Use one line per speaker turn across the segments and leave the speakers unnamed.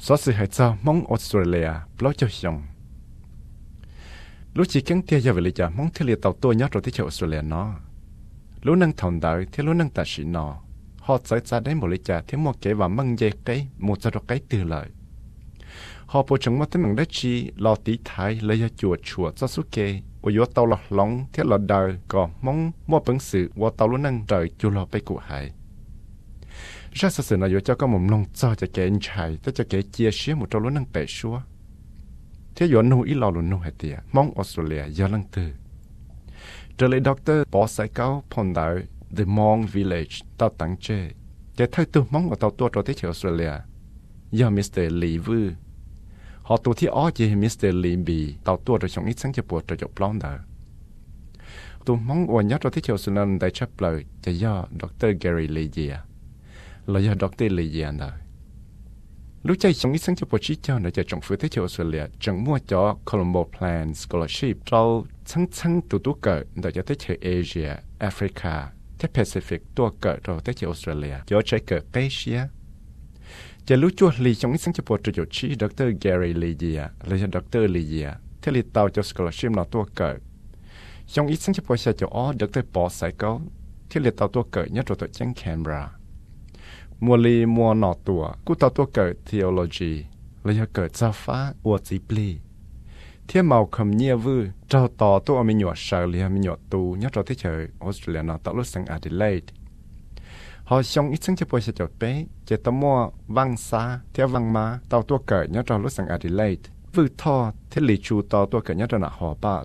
số sự hay cho mong Australia bao cho xong lúc chỉ căng tia giờ về lý trả mong thiết liệt tàu tôi nhớ rồi tới Australia nó lúc nâng thòng đợi thì lúc nâng tạ sĩ nó họ sẽ ra đến một lý trả thì một cái và măng dây cái một giờ cái từ lời họ bố chúng mất tới mình đất chi lo tí thái lấy chuột cho số kê và vô tàu lọt lóng thiết lọt đời có mong mua bằng sự và tàu lúc nâng trời chu lo bay cụ hải ra sự nó vô cho có một lòng cho cái anh trai tới cho cái chia sẻ một trâu lúc nâng bể xua thế vô nô ý lo luôn nô hay tiệt mong Australia giờ lăng từ trở lại Dr. Bỏ Sài Cao phong đại The Mong Village tàu tặng chê để thay từ mong ở tàu tua cho tới Australia giờ Mr. Lee Vu họ tụ thi ó chỉ Mr. Lee bị tàu tua rồi trong ít sáng cho bộ cho plong đó tụ mong ở nhất cho tới Australia đại chấp lời cho do Dr. Gary Lee là do Dr. Lee đó lúc chạy trong ít sáng cho bộ chỉ cho để cho trong phía tới Australia chẳng mua cho Colombo Plan Scholarship cho chăng tụ cỡ để cho tới Asia, Africa, tới Pacific tua cỡ rồi tới Australia cho trái cỡ Asia. Cho lúc chua lì trong ít sáng cho bộ cho chỉ Dr. Gary Lee là do Dr. Lee thế lì tàu cho scholarship nó tua cỡ. Trong ít sáng cho bộ sẽ cho Dr. Paul Cycle thế lì tàu tua cỡ nhất rồi tới chân Canberra. Mua lì mua nọ tua, cú tàu tua cỡ theology là do cỡ giáo phá ua chỉ pli. Thế màu cầm nhia vư trao tỏ tôi mình nhỏ sợ liền mình nhỏ tu nhớ cho thế trời Australia nó tạo lúc sang Adelaide họ xong ít sáng cho bôi sẽ cho bé chỉ tao mua văng xa theo văng má tàu tua cỡ nhớ cho lúc sang Adelaide vư thọ thế lì chu tàu tua cỡ nhớ cho nọ họ bát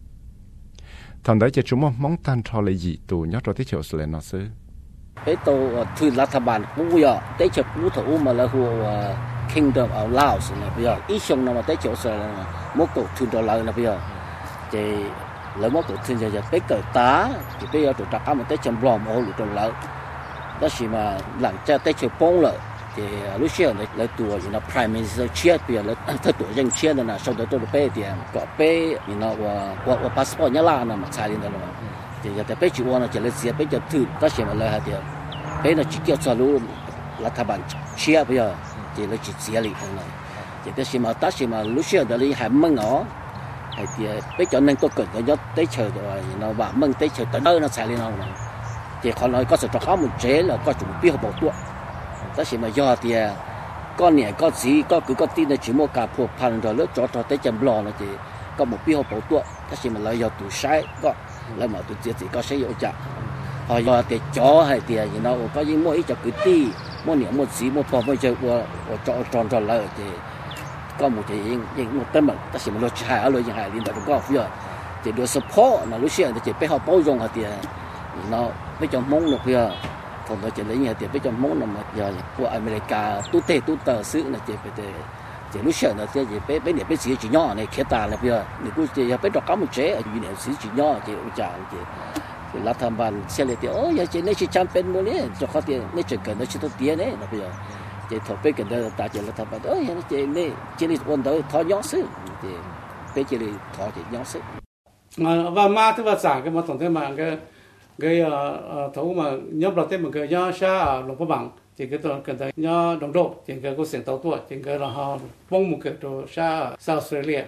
thằng đấy chỉ chúng mong tan thọ là gì tu nhớ cho thế trời Australia nó xứ
bé tàu từ Latin cũng giờ tới chợ cũ thủ mà là hồ Kingdom of Laos này bây giờ ít xong mà tới chỗ rồi một cổ thuyền đò lợi là bây giờ thì lấy một cổ thuyền giờ tới cỡ tá thì bây giờ tụi ta mà tới chầm lòm ô lụt đò lợi đó chỉ mà làm cho tới chỗ bông lợi thì lúc xưa lấy tuổi thì nó Prime Minister chia bây giờ lấy thay tuổi dân chia là sau đó tôi được bé thì có bé thì nó và passport nhá là mà xài lên đó mà thì giờ tới bé chỉ qua là chỉ lấy xe bé cho thuyền đó chỉ mà lấy hạt tiền bé nó chỉ kêu cho lũ là thằng bạn chia bây giờ thì nó chỉ chia lì thôi này thì cái gì mà ta gì mà lúc xưa đó đi hải măng nó thì bây giờ nên tôi cần cái nhớ tới chờ rồi nó bảo măng tới chờ tới nơi nó xài lên nào này thì còn nói có sự trò khó một chế là có chủ biết bảo tuột ta gì mà do thì con này có gì có cứ có tin là chỉ mua cà phô pan rồi lớp cho tới chầm lò là thì có một biết bảo tuột ta gì mà lấy do tủ sai có lấy mà tủ thì có sử dụng chả họ do thì chó hay thì nó có những mỗi cho cứ ti một niệm một gì một phò bây giờ của tròn lại thì có một cái một tên mình ta sẽ một lối chạy ở lối chạy đi到có bây giờ thì được support là lúc xưa thì chỉ biết họ bao dung thì nó biết cho mong được bây giờ còn tôi chỉ lấy nhà thì biết cho mong là mà giờ của America tu tờ xứ là chỉ lúc xưa là chỉ biết niệm biết gì chỉ nhỏ này kia ta là bây giờ thì cũng chỉ biết cho có một chế ở niệm xứ chỉ nhỏ thì chả thì là tham ban xe lệ thì giờ chỉ nên chỉ chăm bên mua này cho họ tiền nên chỉ cần nó chỉ tốt tiền đấy là bây giờ chỉ thổi bên cần đó ta chỉ là tham ban giờ chỉ nên ôn tới thọ nhỏ xứ thì bên chỉ là thọ chỉ nhỏ xứ
và mà thứ ba sản cái mà tổng thế mà cái thấu mà nhóm đầu tiên mà cái nhóm xa lục bắc bằng thì cái tôi cần tới nhóm đồng độ thì cái có sản tàu tuổi thì cái là họ bông một cái đồ xa Australia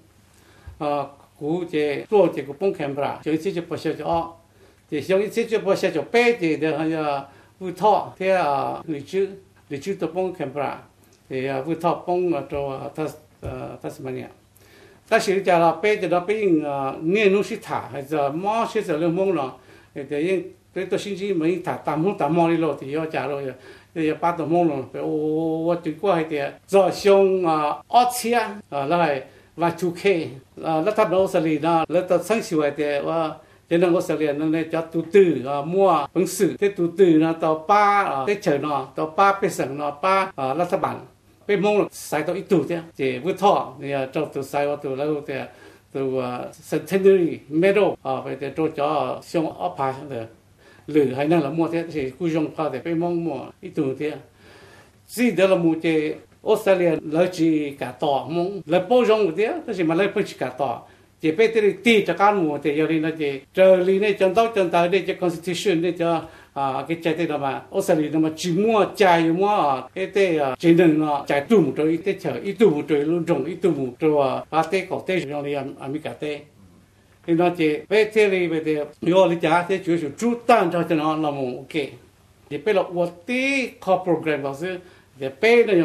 cú chỉ tuổi thì cũng bông Canberra chỉ chỉ bắt đầu cho thì xong ít chỉ bắt đầu cho bé thì để họ vui thọ thế lịch sử tôi bông Canberra thì vui thọ bông cho Tasmania ta sử dụng là bé thì nó bé nghe nó sẽ thả hay giờ mò sẽ giờ lên mông nó thì cái tôi xin chỉ mình thả tạm mò đi rồi thì họ trả rồi thì bắt đầu mông rồi phải ô chừng qua thì giờ xong chia lại và chủ kê là tháp đầu xử lý nó là tập sáng sủa thì cho nên có xử lý nó cho tu từ mua bằng sự thế tu từ nó tàu ba thế chờ nó tàu ba bên sừng nó ba là tháp bản bên mông sai tàu ít tu thế chỉ với thọ thì trong tu sai vào tu lâu thì tu centenary medal vậy thì cho xong oppa được lử hay năng là mua thế thì cú dùng pha thì bên mông mua ít tu thế gì đó là mua cái Australia lấy chỉ cả tỏ mông lấy bao dung một tí, thế mà lấy bao chỉ cả tỏ, chỉ chỉ biết tí cho các mùa thì giờ đi nó chỉ chờ lý này chân tới đây cho constitution đây cho cái trái tây đó mà Australia nó mà chỉ mua cái tây chỉ nên nó trái tù một rồi tây chờ ít tù một rồi luôn trồng ít tù một rồi tây có tây trong đi America tây thì nó chỉ biết thế này bây giờ yo lý giá thì chủ yếu chủ tan cho nó là một ok thì bây giờ我的 core program 老师thì bây giờ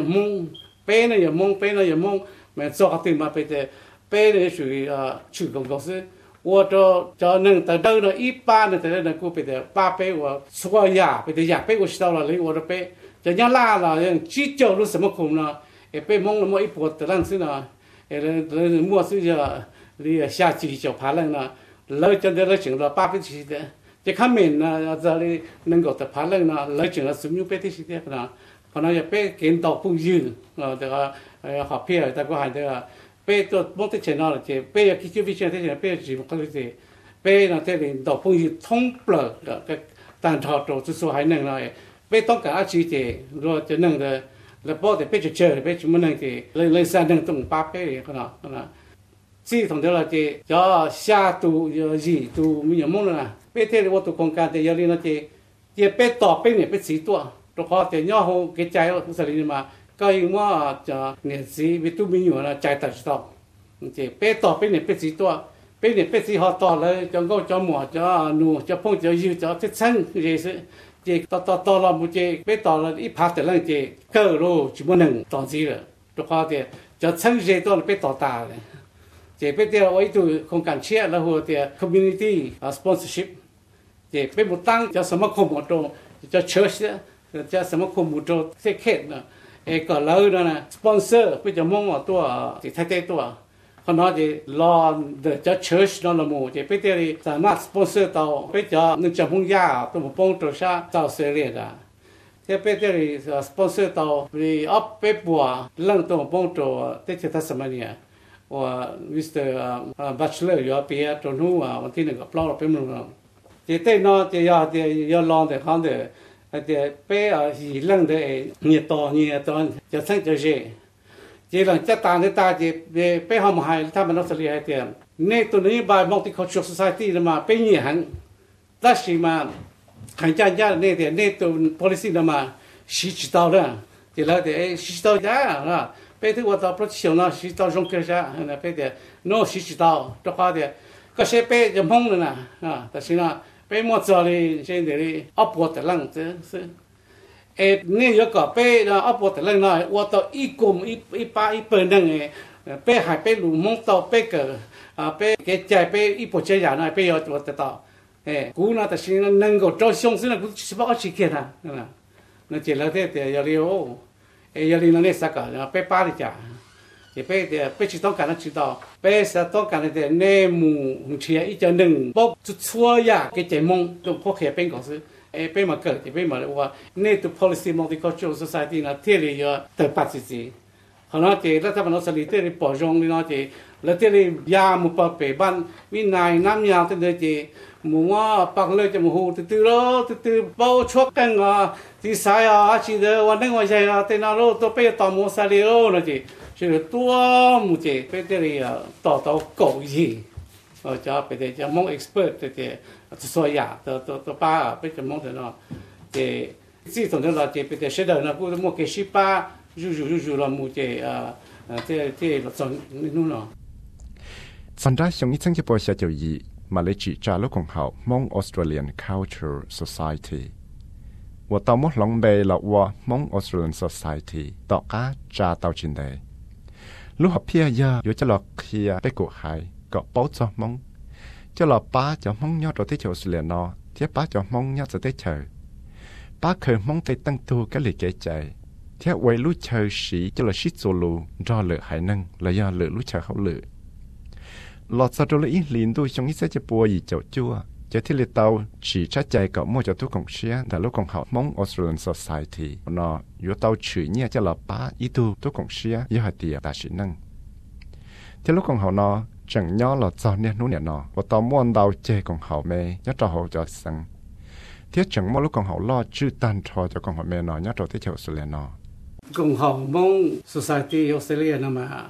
mong mà做个对嘛bây giờ bây giờ属于主攻公司我就能得到了一般的得到个bây giờ 8倍我说呀bây giờ 2倍我知道了你我的倍就人拉了只教路什么空呢也被蒙了么一波的浪是呢人莫是叫你下季就爬人呢来真的来整了8倍起的这看面呢这里能够的爬人呢来整了16倍的起的呢可能也被见到不ยื这个好片แต่ก็หาย这个被ตัวมองที่เช่นนั้นเลย被คิดว่าวิเชียรที่เช่น被จีบก็เลย被นั่นที่เรียนต่อพงศ์ท่องเปล่าก็ต่างชาติตัวสุดท้ายหนึ่งเลย被ต้องการอาชีพเราจะหนึ่งเลยแล้วพอแต่被จะเจอ被จะมันหนึ่งที่เลยสร้างหนึ่งตรงป้า被ขนาดที่ตรงเดียวเราจะ下ตัวตัวมีอย่างมั่งนะ被ที่เราตัวโครงการแต่ยังเรียนที่被ต่อ被เนี่ย被สีตัวตัวข้อแต่ย่อเขาเกใจว่าสลินมาก็ยังว่าจะเนี่ยสีวิตุมีอยู่นะใจตัดต่อจะเป๊ะต่อเป็นเนี่ยเป็นสีตัวเป็นเนี่ยเป็นสีหอต่อเลยจะก็จะหมวดจะหนูจะพงจะยืดจะที่ชั้นคือจะต่อเราบุจะเป๊ะต่อเราอีพักแต่ละจะเกิดรู้จุดหนึ่งตอนสีเลยตัวข้อแต่จะชั้นจะตัวเป๊ะต่อตาเลยจะเป๊ะเดียวไว้ตัวโครงการเชียร์แล้วหัวเดียว community sponsorship จะเป็นบุตรตั้งจะสมัครคมหมดตรงจะเชิญจะสมัครคมหมดตรงเสกเขตนะก็เลยนะสปอนเซอร์ไปจะมองตัวที่ไทยตัวเขาnóiจะรอเดี๋ยวจะเชิญนั่นละมู่จะไปเดี๋ยวสามารถสปอนเซอร์ต่อไปจะนึกจะพุ่งยาตัวมุ้งตัวชาเจ้าเสียเลยนะจะไปเดี๋ยวสปอนเซอร์ต่อไปอัพไปบัวเรื่องตัวมุ้งตัวที่จะทัศน์มาเนี่ยว่ามิสเตอร์บัชเลอร์อยู่ปีตัวนู้นวันที่หนึ่งกับเราเป็นมือจะเต้นนอจะยาลองแต่เขาเดี๋ยวแต่ไปอีเรื่องเดี๋ยวเนี่ยต่อจะทั้งจะเจจะหลังจะตามได้ตาจะไปหอมหายถ้ามันต้องเสียให้เตียนในตัวนี้บายmulticultural society มาเป็นอย่างนั้นแต่สิมาขันใจยากเนี่ยในตัว policy มาชี้จุดต่อเลยจะแล้วแต่ชี้จุดต่อยากนะไปที่ว่าต่อ protection นะชี้จุดต่อจงเกิดจ้านะไปเดี๋ยวโน้ชี้จุดต่อตัวเขาเดี๋ยวก็ใช้ไปจะมองเลยนะแต่สินะไปหมดจอเลยเช่นเดี๋ยวอัพพอร์ตหลังซื้อนี่ยก็ไปนะอัพพอร์ตหลังนะว่าต่ออีกลุ่มอีป้าอีเปิลนั่งไปหายไปหลุมมองต่อไปเกิดไปเกจใจไปอีปวดใจใหญ่หน่อยไปยอดตัวต่อกูนะแต่สิ่งนั้นนั่งก็จ้องช่องสิ่งนั้นกูชิบะก็ชิเกียนะนั่นเจริญเดี๋ยวยาลีโอยาลีนั่นเนี่ยสักการไปป้าดิจ้าไปเดี๋ยวไปจิตต้องการนั่นจิตต่อไปสัตต้องการเดี๋ยวเนมูเชียอีจะหนึ่งบอกจุดชั่วยาเกจมงตรงพวกเขียเป็นก่อนซื้อไปมาเกิดไปมาเลยว่าเนี่ยตัว policy multicultural society นะที่เรียกแต่ปัจจุบันเขาเนาะเจแล้วถ้ามันเราสลิดที่เรียกปอจงนี่เนาะเจแล้วที่เรียกยามุปะเปบ้านวินัยน้ำยาที่เรียกเจหมู่ว่าปักเลยจะหมู่ตื่นเป้าชกกันที่สายอาชีพวันนึงวันใหญ่แต่นาโรตัวไปต่อมูซาลิโอเนาะเจชื่อตัวมูเจไปที่เรียกต่อเก่ายี่จะไปเดี๋ยวจะมอง expert เดี๋ยวสวยอ่ะตัวป้าไปจะมองเดี๋ยวเนาะเจที่ตรงนั้นเราเจไปเดี๋ยวเสด็จนะกูจะมองเกชิป้าจู่เรามูเจที่เราสอนนู่นเนาะ
สันได้ชงนี้ทั้งจะปล่อยเสียเจ้ายีมาเลยจีจาลูกของเขามอง Australian Culture Society ว่าต่อมดหลงเบย์หลอกว่ามอง Australian Society ต่อก้าจาเตาจินเดลูกหับเพียเยอะอยู่จะหลอกเคียไปกูหายก็ป้อจะมองจะหลอกป้าจะมองยอดตัวที่เจ้าสุเลียนอเทียป้าจะมองยอดจะได้เฉยป้าเคยมองไปตั้งตัวก็เลยเกใจเทียไว้รู้เฉยสีจะหลอกชิดโซลูรอเหลือหายนั่งแล้วยอเหลือรู้เฉยเขาเหลือหลอดสะดุดอีลินดูชงที่จะปัวอีเจ้าจั่วจะที่เลเตาฉีชัดใจกับมั่วจะทุกของเชียแต่ลูกของเขามอง Australian Society นออยู่เตาฉื่อเนี่ยจะหลอกป้าอีดูทุกของเชียยี่ห้อเดียตาชินั่งที่ลูกของเขานอจังย่อหลอดจอเนี่ยนู้นเนี่ยนอว่าตอม้วนดาวเจของเขาเมย์ยัดจอเขาจะสังเทียจังมั่วลูกของเขาลอดชื่อตันทอจะของเขาเมย์นอยัดจอที่เฉาสุเลนอ
ของเขามอง society ออสเตรเลียนะมา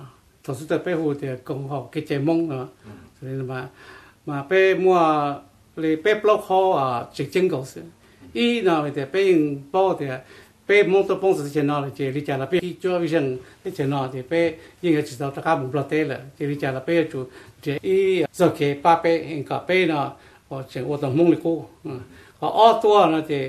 thổ số tới hồ thì cộng họ cái chế mông nữa nên mà bé mua lấy bé block họ chỉ chân cầu sự ý nào thì bé bao thì bé mông tôi bông sự trên nó là chỉ đi trả là bé cho vi sinh cái trên nó thì bé những cái chỉ tao tất cả một block thế là chỉ đi trả là bé chủ chỉ ý giờ cái ba bé hiện cả bé nó họ chỉ ở tầng mông này cô họ ở tua nó thì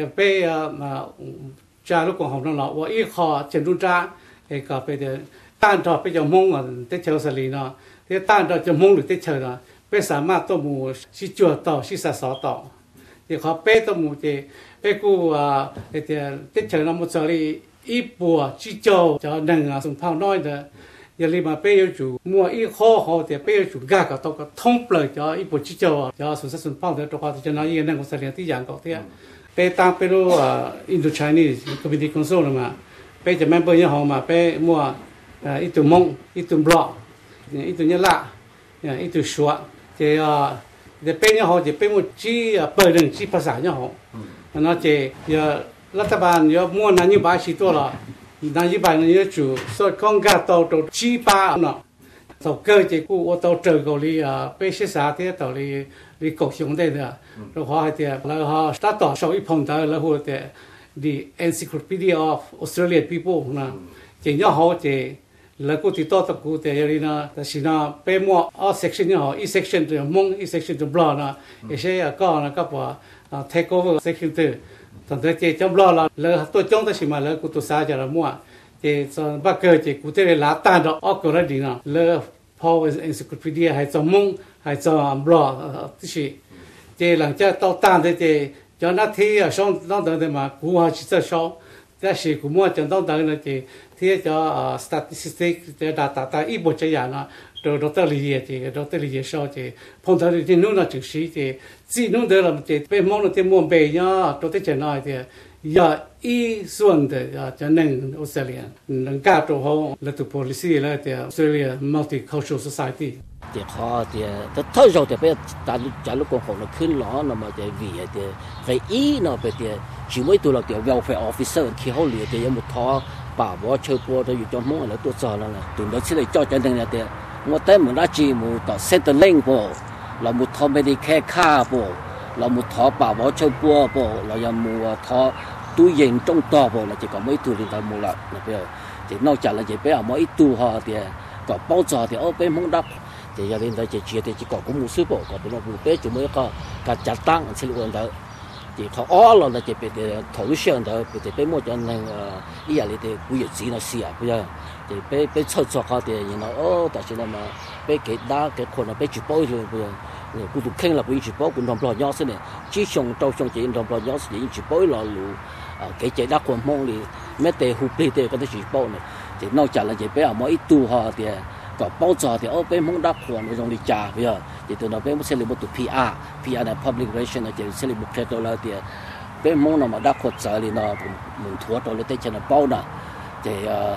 bé mà cha lúc còn học nó là và ý họ trên trung tra thì cả bé thì tan trò bây giờ mông ở tết chờ xử lý nó thì tan trò cho mông được tết chờ nó bây giờ mà tôi mua xí chuột tàu xí sả sọ tàu thì họ bây tôi mua thì bây cô thì tết chờ nó một xử lý ít bùa xí châu cho nâng dùng phao nói đó giờ li mà bây giờ chủ mua ít kho họ thì bây giờ chủ gà cả tàu cả thông blời cho ít bùa xí châu cho sử dụng phao để cho họ thì cho nó yên năng của xử lý tí dạng có thế bây tăng bây giờ Indo-Chinese Community Council mà bây giờ member như họ mà bây mua ít từ mông, ít từ block, ít từ nhớ lạ, ít từ xóa, thì để bên nhau họ thì bên một chi bờ đường chiภาษา nhau họ, nó chỉ giờรัฐบาลgiờ mua nãy như bài chỉตัวละnãy như bài như chủ số con gà tàu tàu chi ba nó, tàu cơ chỉ cu tàu trời cầu li bên xí xã thì tàu li cầu xuống đây nữa, rồi họ thì là họ startต่อsau ít phong đó là họ thì the Encyclopedia of Australian People na chỉ nhau họ chỉ là cô thì to tập cô thì vậy naแต่สินะไปมั่วall section เนี่ยhọ each section ตัวมง each section ตัว block นะไอ้เช่ก็นะก็ว่า take over section ตัวตอนที่จะ block ละแล้วตัวจงแต่สิมาแล้วกูตัวซาจะละมั่วที่ส่วนบักเกอร์ที่กูที่ลาตันดอกออกก็ได้ดีนะแล้วพอ encyclopedia ให้จะมงให้จะ block ที่สิที่หลังจากต่อต้านที่cho nó thi ở trong đó đợi mà cú họ chỉ cho số, cái gì cú mua cho đó đợi là chỉ thi cho statistics để data ít bộ chơi nó rồi đó tới lý thì đó tới lý số thì phong thảo thì nó chữ sĩ thì chỉ nó được làm thì bên mong là thì mua về nhá đó tới chuyện này thì giờ ý xuân thì cho nên Australia nâng cao độ họ là tụ policy là thì Australia multicultural society
thì họ thì thôi rồi thì bây giờ trả lúc còn học làขึ้นล้อnó mà thì vì thì phải ý nó phải thì chỉ mới tụi là tiểu welfare officer khi họ lựa thì một thọ bảo bỏ chơi qua tôi cho mong là tôi sợ là tụi nó sẽ lại cho nên là thì một tới một đã chỉ một tờ Centrelink bộ là một thọ Medicare card bộ là một thọ bảo bỏ chơi qua bộ là một thọ túi tiền trong tờ bộ là chỉ có mấy tụi thì ta mua lại là bây giờ thì nó trả là chỉ bây giờ mấy tụi họ thì có bao giờ thì ở bên mong đắp thì giờ đến đây chỉ có cũng một số bộ có bên nó một bé chỉ mới có cả chặt tăng sẽ luôn đó thì họ là chỉ bị thấu xuyên đó bị bé một cho nên ý là thì bây giờ chỉ nó xỉa bây giờ thì bé chơi cho họ thì nó tại sao mà bé cái đá cáiคนbé chỉ bôi rồi bây giờกูถูกเข่งละกูchỉ bôiกูทำปลอดยอดนี่chỉส่งเจ้าส่งchỉทำปลอดยอดchỉ bôi là lù cái chế đáคนมองđi mấy tệ hụt đi tệ có thể chỉ bôi này thì nó chả là chỉ bé ở mỗi tu họ thì có bao giờ thì ở bên mong đáp khoản trong đi trả bây giờ thì tụi nó bên sẽ lấy một tụ PR là public relation là chỉ sẽ lấy một cái đó là thì bên mong nào mà đáp khoản trả thì nó muốn thua đó là tới chân là bao nè thì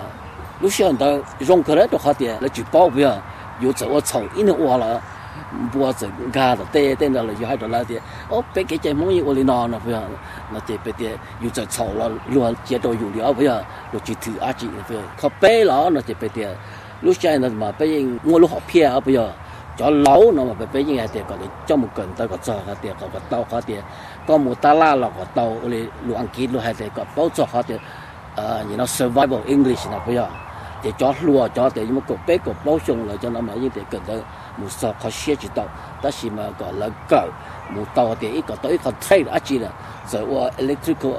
lúc xưa đó dùng cái đó họ thì là chỉ bao bây giờ有走我炒一年我了我这干的对了有还多了的别给这梦我里闹呢不要那这别的有在炒了乱接到有了不要有去ถืออาจี不要เขาเป้แล้ว那这别的lúc sau này mà bây giờ mua lúc học phe bây giờ cho lâu nó mà bây giờ thì có để cho một cần tới có cho cái tiền có tàu có tiền có một ta la là có tàuเลยลูกอังกฤษลูกhay thì có bao giờ có thì survival English là bây giờ thì cho lúa cho thì một cục bé cục bao chung là cho nó mà như thế cần tới một số khó xia chỉ tàu đó là mà gọi là cỡ một tàu thì ít có tới còn trade là chỉ là rồi electrical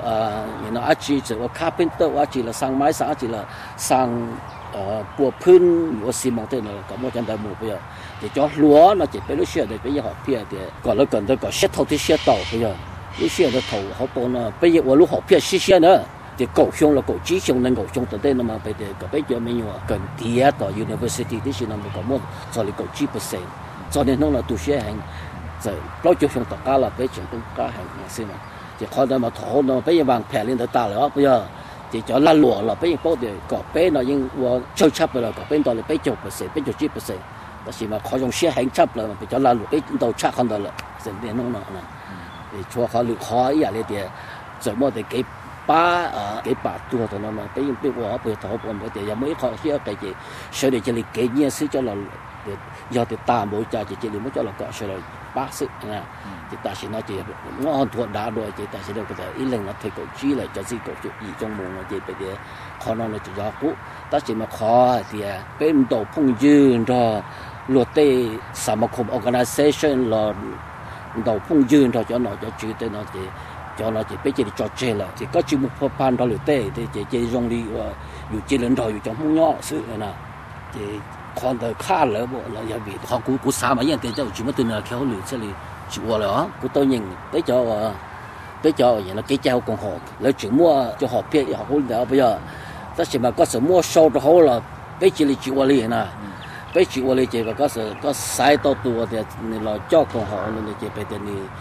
chỉ rồi carpenter chỉ là sang máy sáng chỉ là sang của phun của xi măng thế này có một chân đại một bây giờ thì cho lúa nó chỉ phải lúc xưa thì bây giờ họ phe thì còn nó cần tới có xét thầu thì xét tàu bây giờ lúc xưa nó thầu họ bỏ nó bây giờ lúc họ phe xí nữa thì cổ xong là cổ chí xong nên cổ xong từ đây nó mà bây giờ có bây giờ mình cần tiết ở university thì xin nó có một rồi là cổ chí %, cho nên nó là tu sĩ hành rồi bao nhiêu xong tất cả là bây giờ cũng cả hành xem mà thì khó mà thầu nó bây giờ bằng phe lên tới ta rồi bây giờ thì cho là lúa là bây giờ bao nhiêu có bé nó nhưng chơi chấp rồi có bên đó là bây giờ %, bây giờ %, đó là mà khó dùng xe hành chấp là bây giờ là lúa bây giờ chắc hơn đó là sẽ đến nó nè thì cho họ lúa khó ý là thì rồi mà thì cái ba ở cái bà tua thôi nó mà bây giờ bây giờ bây giờ bọn bây giờ mới khó xíu cái gì sau này chỉ là cái nhiên sự cho là giờ thì ta mỗi cha chỉ là mới cho là có sau này bác sĩ nè thì ta sẽ nói chỉ nó hoàn toàn đã rồi thì ta sẽ đâu có thể ý lần là thầy cậu chỉ là cho gì cậu chịu gì trong mồm là chỉ bây giờ khó nó là chỉ do cũ ta chỉ mà khó thì bên đầu phong duyên rồi luật tê sản phẩm organization là đầu phong duyên rồi cho nó cho chữ tên nó thì cho nó chỉ bây giờ cho chơi là chỉ có chữ một phần pan đó luật tê thì chỉ dùng điอยู่chỉ lần rồi trong không nhỏ sự này thì còn đời khá là bộ là giờ bị họ cú sao mà hiện tại cho chỉ mới từ nào kéo lưỡi sẽ đi chịu rồi cú tôi nhìn tới cho vậy là cái treo còn họ lấy chữ mua cho họ biết họ hôn đó bây giờ ta chỉ mà có sự mua sâu đó họ là bây chỉ là chịu liền nè bây chịu liền chỉ mà có sai to tua thì là cho còn họ nên chỉ bây giờ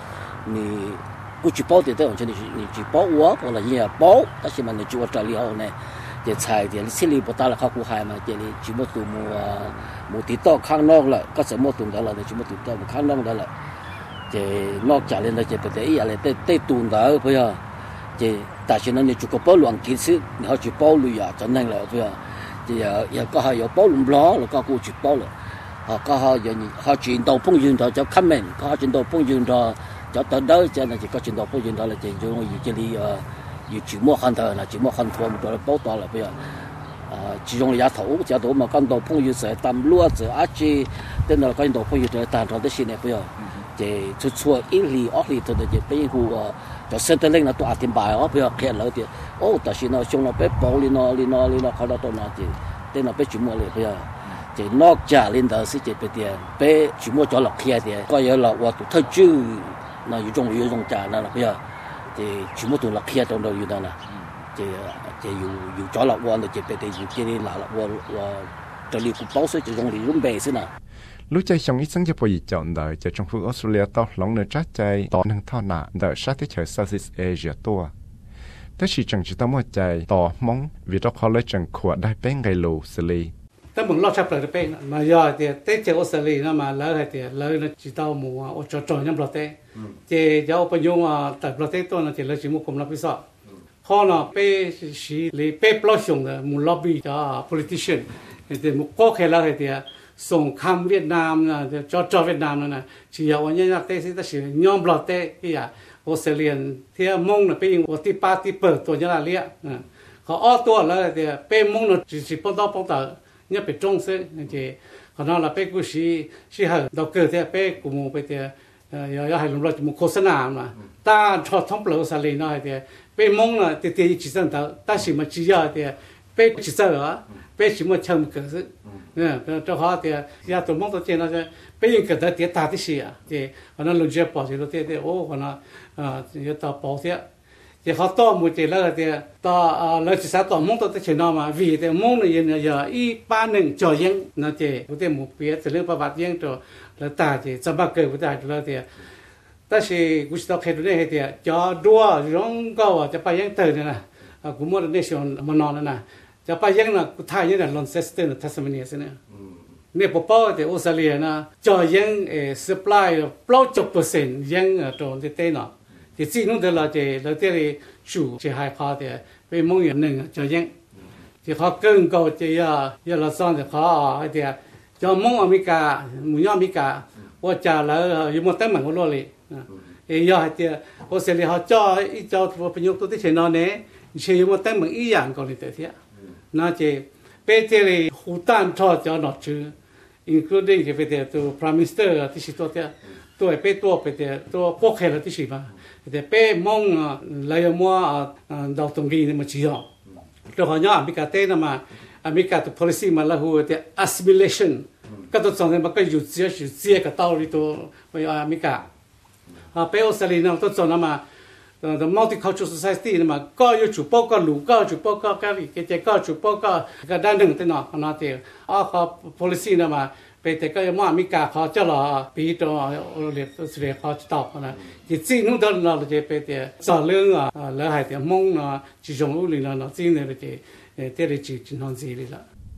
ni cú chỉ bao thì tôi cho ni chỉ bao quá hoặc là gì bao ta chỉ mà ni chịu trả lý họ nàyจะใช่เดี๋ยวสิ่งที่พอตาละเขาคู่หายมาเดี๋ยวจิมตุมูติดต่อข้างนอกละก็สมมติตรงนั้นละเดี๋ยวจิมติดต่อข้างนอกนั่นแหละเดี๋ยวนอกจากเรื่องนั้นจะเป็นแต่อีอะไรแต่ตุนได้เพื่อเดี๋ยวแต่ฉะนั้นเนี่ยจุกป้อหลวงกินซื้อเนี่ยเขาจุป้อลุยอ่ะจนนั่นแหละเพื่อเดี๋ยวก็ให้ป้อลุมล้อแล้วก็กูจุป้อเลยก็ให้อย่างนี้เขาจินโตพุ่งยืนต่อจะคัมเมนเขาจินโตพุ่งยืนต่อจะต่อได้จะนั่นจะก็จินโตพุ่งยืนต่อเลยจะอยู่จะลีอยู่จีมัวขันเถอะนะจีมัวขันทัวมันตัว包到了不要其中丫头家头嘛看到朋友在当路子阿姐等到看到朋友在当着的些呢不要这出错一里二里头的这边户就生得令那多阿天白哦不要看了的哦但是呢兄弟被包里那看到到那这等到被จีมัวเลย不要这นอกจาก领导是这边的被จีมัว叫落开的ก็有了我都特殊那有种家那不要thì chỉ một tuần là kia trong đầu như thế nào thì dù cho là quan thì chỉ phải thì chỉ đi là quan trợ lý cũng bảo sẽ chỉ dùng lý luôn bề xí nào
lúc chơi trong ít sinh cho bồi chọn đời cho trong phương Australia to lòng nơi trái chạy tỏ năng thọ nạ đời sát tới trời Southeast Asia tua tới chỉ chẳng chỉ tao mua chạy tỏ mong vì đó họ lấy chẳng khỏe đại bên ngày lù xử lý
แต่มึงรอดชับเลยเป็นมาย่อเดี๋ยวเตะเจ้าออสเตรเลียนะมาแล้วให้เดี๋ยวเลยนะจีตาหมูอ่ะโอ้จอยยังปลอดเตะเจ้าไปยุ่งอ่ะแต่ปลอดเตะตัวนั้นเดี๋ยวเลยจีมุกผมรับผิดชอบข้อน่ะเป้สีเลยเป้ปลอดส่งเลยมูล็อบบี้จ้า politician เดี๋ยวมุกก็แค่แล้วให้เดี๋ยวส่งคำเวียดนามนะเดี๋ยวจอเวียดนามนั่นนะจีเอาวันนี้นักเตะสิแต่สิยอมปลอดเตะที่อ่ะออสเตรเลียที่มงน่ะเป็นวัติปาติเปิดตัวยังไงเลี้ยเขาอ้อตัวแล้วเดี๋ยวเป้มงน่ะจีป้องต่อnhớ bị trông sẽ thì họ nói là bé cũng sĩ hở đầu cơ thì bé cũng một bé thì giờ hay làm rồi một cố sự nào mà ta cho thông blâu sao liền nói thì bé mong là thì chỉ dẫn tới ta chỉ mà chỉ giờ thì bé chỉ sợ á bé chỉ mà chăm cái sự cho họ thì giờ tụi mong tụi chị nói bé những cái đó thì ta thì gì à thì họ nói lúc trước bỏ thì lúc thì ô họ nói giờ ta bỏ thì thì họ to một chỉ là thì to là chỉ sao to mong to chỉ nói mà vì thì mong là giờ y ba nâng cho dân nó thì có thể một phía từ lượng bảo dân cho là ta thì sao bao giờ có thể là thì ta sẽ cũng sẽ thấy được thì cho đua giống câu cho ba dân từ này nè cũng một nation mà nói nè cho ba dân là thay như là Launceston là Tasmania thế này nếu bảo thì Australia nè cho dân supply 80% dân ở trong cái tên nó thì chỉ nói được là chỉ đầu tiên là chủ chỉ hai khó thì về mong nhận nâng cho dân thì họ cần cầu chỉ là xong thì họ thì cho mong America muốn America hoặc trả là một tấm bằng của nó liền thì giờ thì Australia họ cho bây giờ tôi thấy nó này chỉ một tấm bằng ý dạng còn thì thế nó chỉ bây giờ thì hữu tan cho nó chứ including cái về từ Prime Minister thì chỉ tôi bây giờ tôi quốc hệ là thì mà thì bé mong lấy mua đầu tuần kỳ mà chỉ họ rồi họ nhớ America tên là mà America the policy mà là hồ thì assimilation các tổ chức này mà cái dù chia cái tàu đi to với America bé Australia nó tổ chức nó mà the multicultural society mà có yêu chủ bao có lũ có chủ bao có cái có chủ bao có cái đa năng thế nó thì họ policy nó mà bây giờ cái mà America họ cho là bị cho Australia họ stopนะที่จริงนู่นตอนเราจะไปแต่สอนเรื่องแล้วให้แต่มองนะจีจงรู้เลยนะจริงเลยจะเดี๋ยวจีนทางจีเลยละ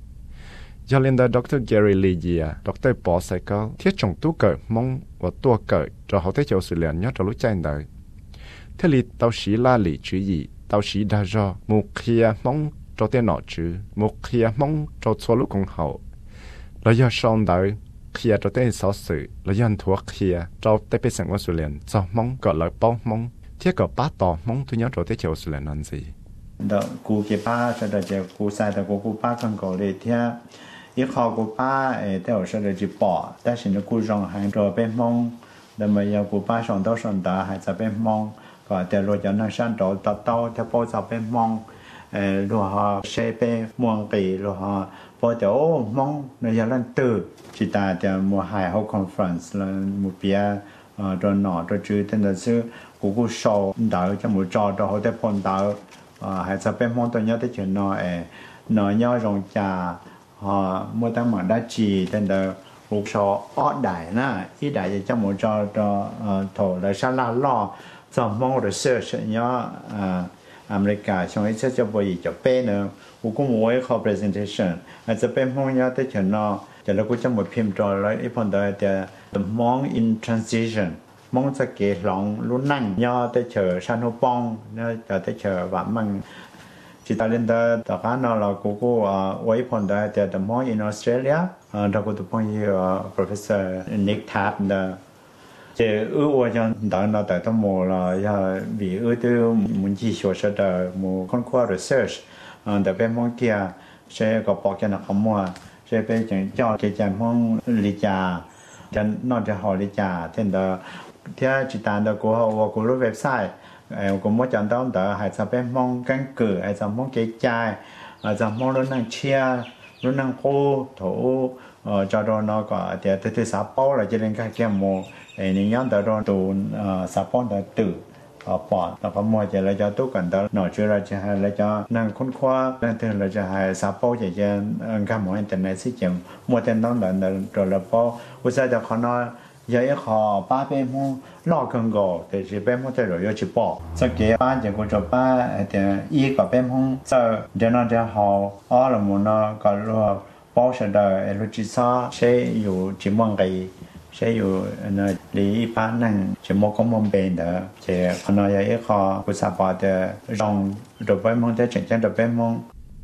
cho nên là Dr. Gary Lee Dr. Paul Cycle thiết trồng tu cởi mong và tua cởi cho họ thấy chỗ sự liền nhớ cho lúc chạy đời thế li tao sĩ la lì chữ gì tàu sĩ đa do một kia mong cho tên nọ chứ một kia mong cho xóa lúc công hậu là do son đời kia cho tên sáu sự là do thuộc kia cho tên bên sang Australia cho mong gọi là bao mong thiết có ba tỏ mong tôi nhớ cho tên Australia làm gì
đó cụ cái ba sẽ là chỉ cụ sai đó cụ ba con gọi để theoอีข้อกูป้าแต่ว่าจะได้จีบอแต่สิ่งที่กูจงหายตัวเป็นมองแต่เมื่อกูป้าส่งตัวส่งตาหายจะเป็นมองก็แต่เราจะนั่งชั้นตัวต่อต่อจะพอจะเป็นมองเราหาเชเป้มองกีเราหาพอจะโอ้มองในยันลันตื่นจิตาจะมัวหายเขาคอนเฟอเรนซ์แล้วมัวเปียตัวหนอตัวจืดแต่ละซื้อกูโชว์ดาวจะมัวจอตัวเขาได้พอนดาวหายจะเป็นมองตัวนี้ได้เจอหนอย่อรงจ่าmua tăng mạng đa trì tên là một số ở đại na ý đại thì trong một cho thổ là sao là lo cho mong research nhớ America trong ấy cho bây giờ bên nữa cũng muốn có presentationจะเป็นมองnhớ tới chuyện nóจะเราก็จะmột phim trò lạiอีกphần đó thì mong in transition mong sẽ kể lòng luôn năng nhớ tới chờ san hô bong nhớ tới chờ và mang chỉ ta lên đó tất cả nó là cô quay phần đó thì the more in Australia đó có tụi phong professor Nick Tapp đó chỉ ở trong đó nó tại tụi mồ là vì ở từ muốn chỉ số sẽ là một con khoa research để bên mong kia sẽ có bảo cái nào không mua sẽ bên chẳng cho cái chẳng mong lý trả chẳng nóจะhỏi lý trả thế đó theo chỉ ta đó của website cũng muốn chọn tao đó hay sao bên mong căn cứ hay sao mong cái chai hay sao mong luôn năng chia luôn năng cô thủ cho rồi nó có thì từ sáu bao là cho nên các cái mồ nên nhóm đó rồi tụ sáu bao đó tự bỏ nó có mua chỉ là cho tốt cần đó nói chưa là chỉ hay là cho năng khôn khoa năng thường là cho hay sáu bao chỉ cho các món internet sử dụng mua tên đó là rồi là bao bây giờ cho nó giờ họ ba bên mua lo cần gò thì chỉ bên mua tới rồi yêu chỉ bỏ sau khi ba chỉ có cho ba thì y có bên mua sau để nó để họ ở là muốn nó có lo bao giờ đời lúc chỉ sao sẽอยู่chỉ mong cái sẽอยู่nó lý ba năng chỉ một con mong bên đó chỉ còn nó giờ họ cũng sao bỏ để rong rồi bên mua để chỉnh chỉnh rồi bên mua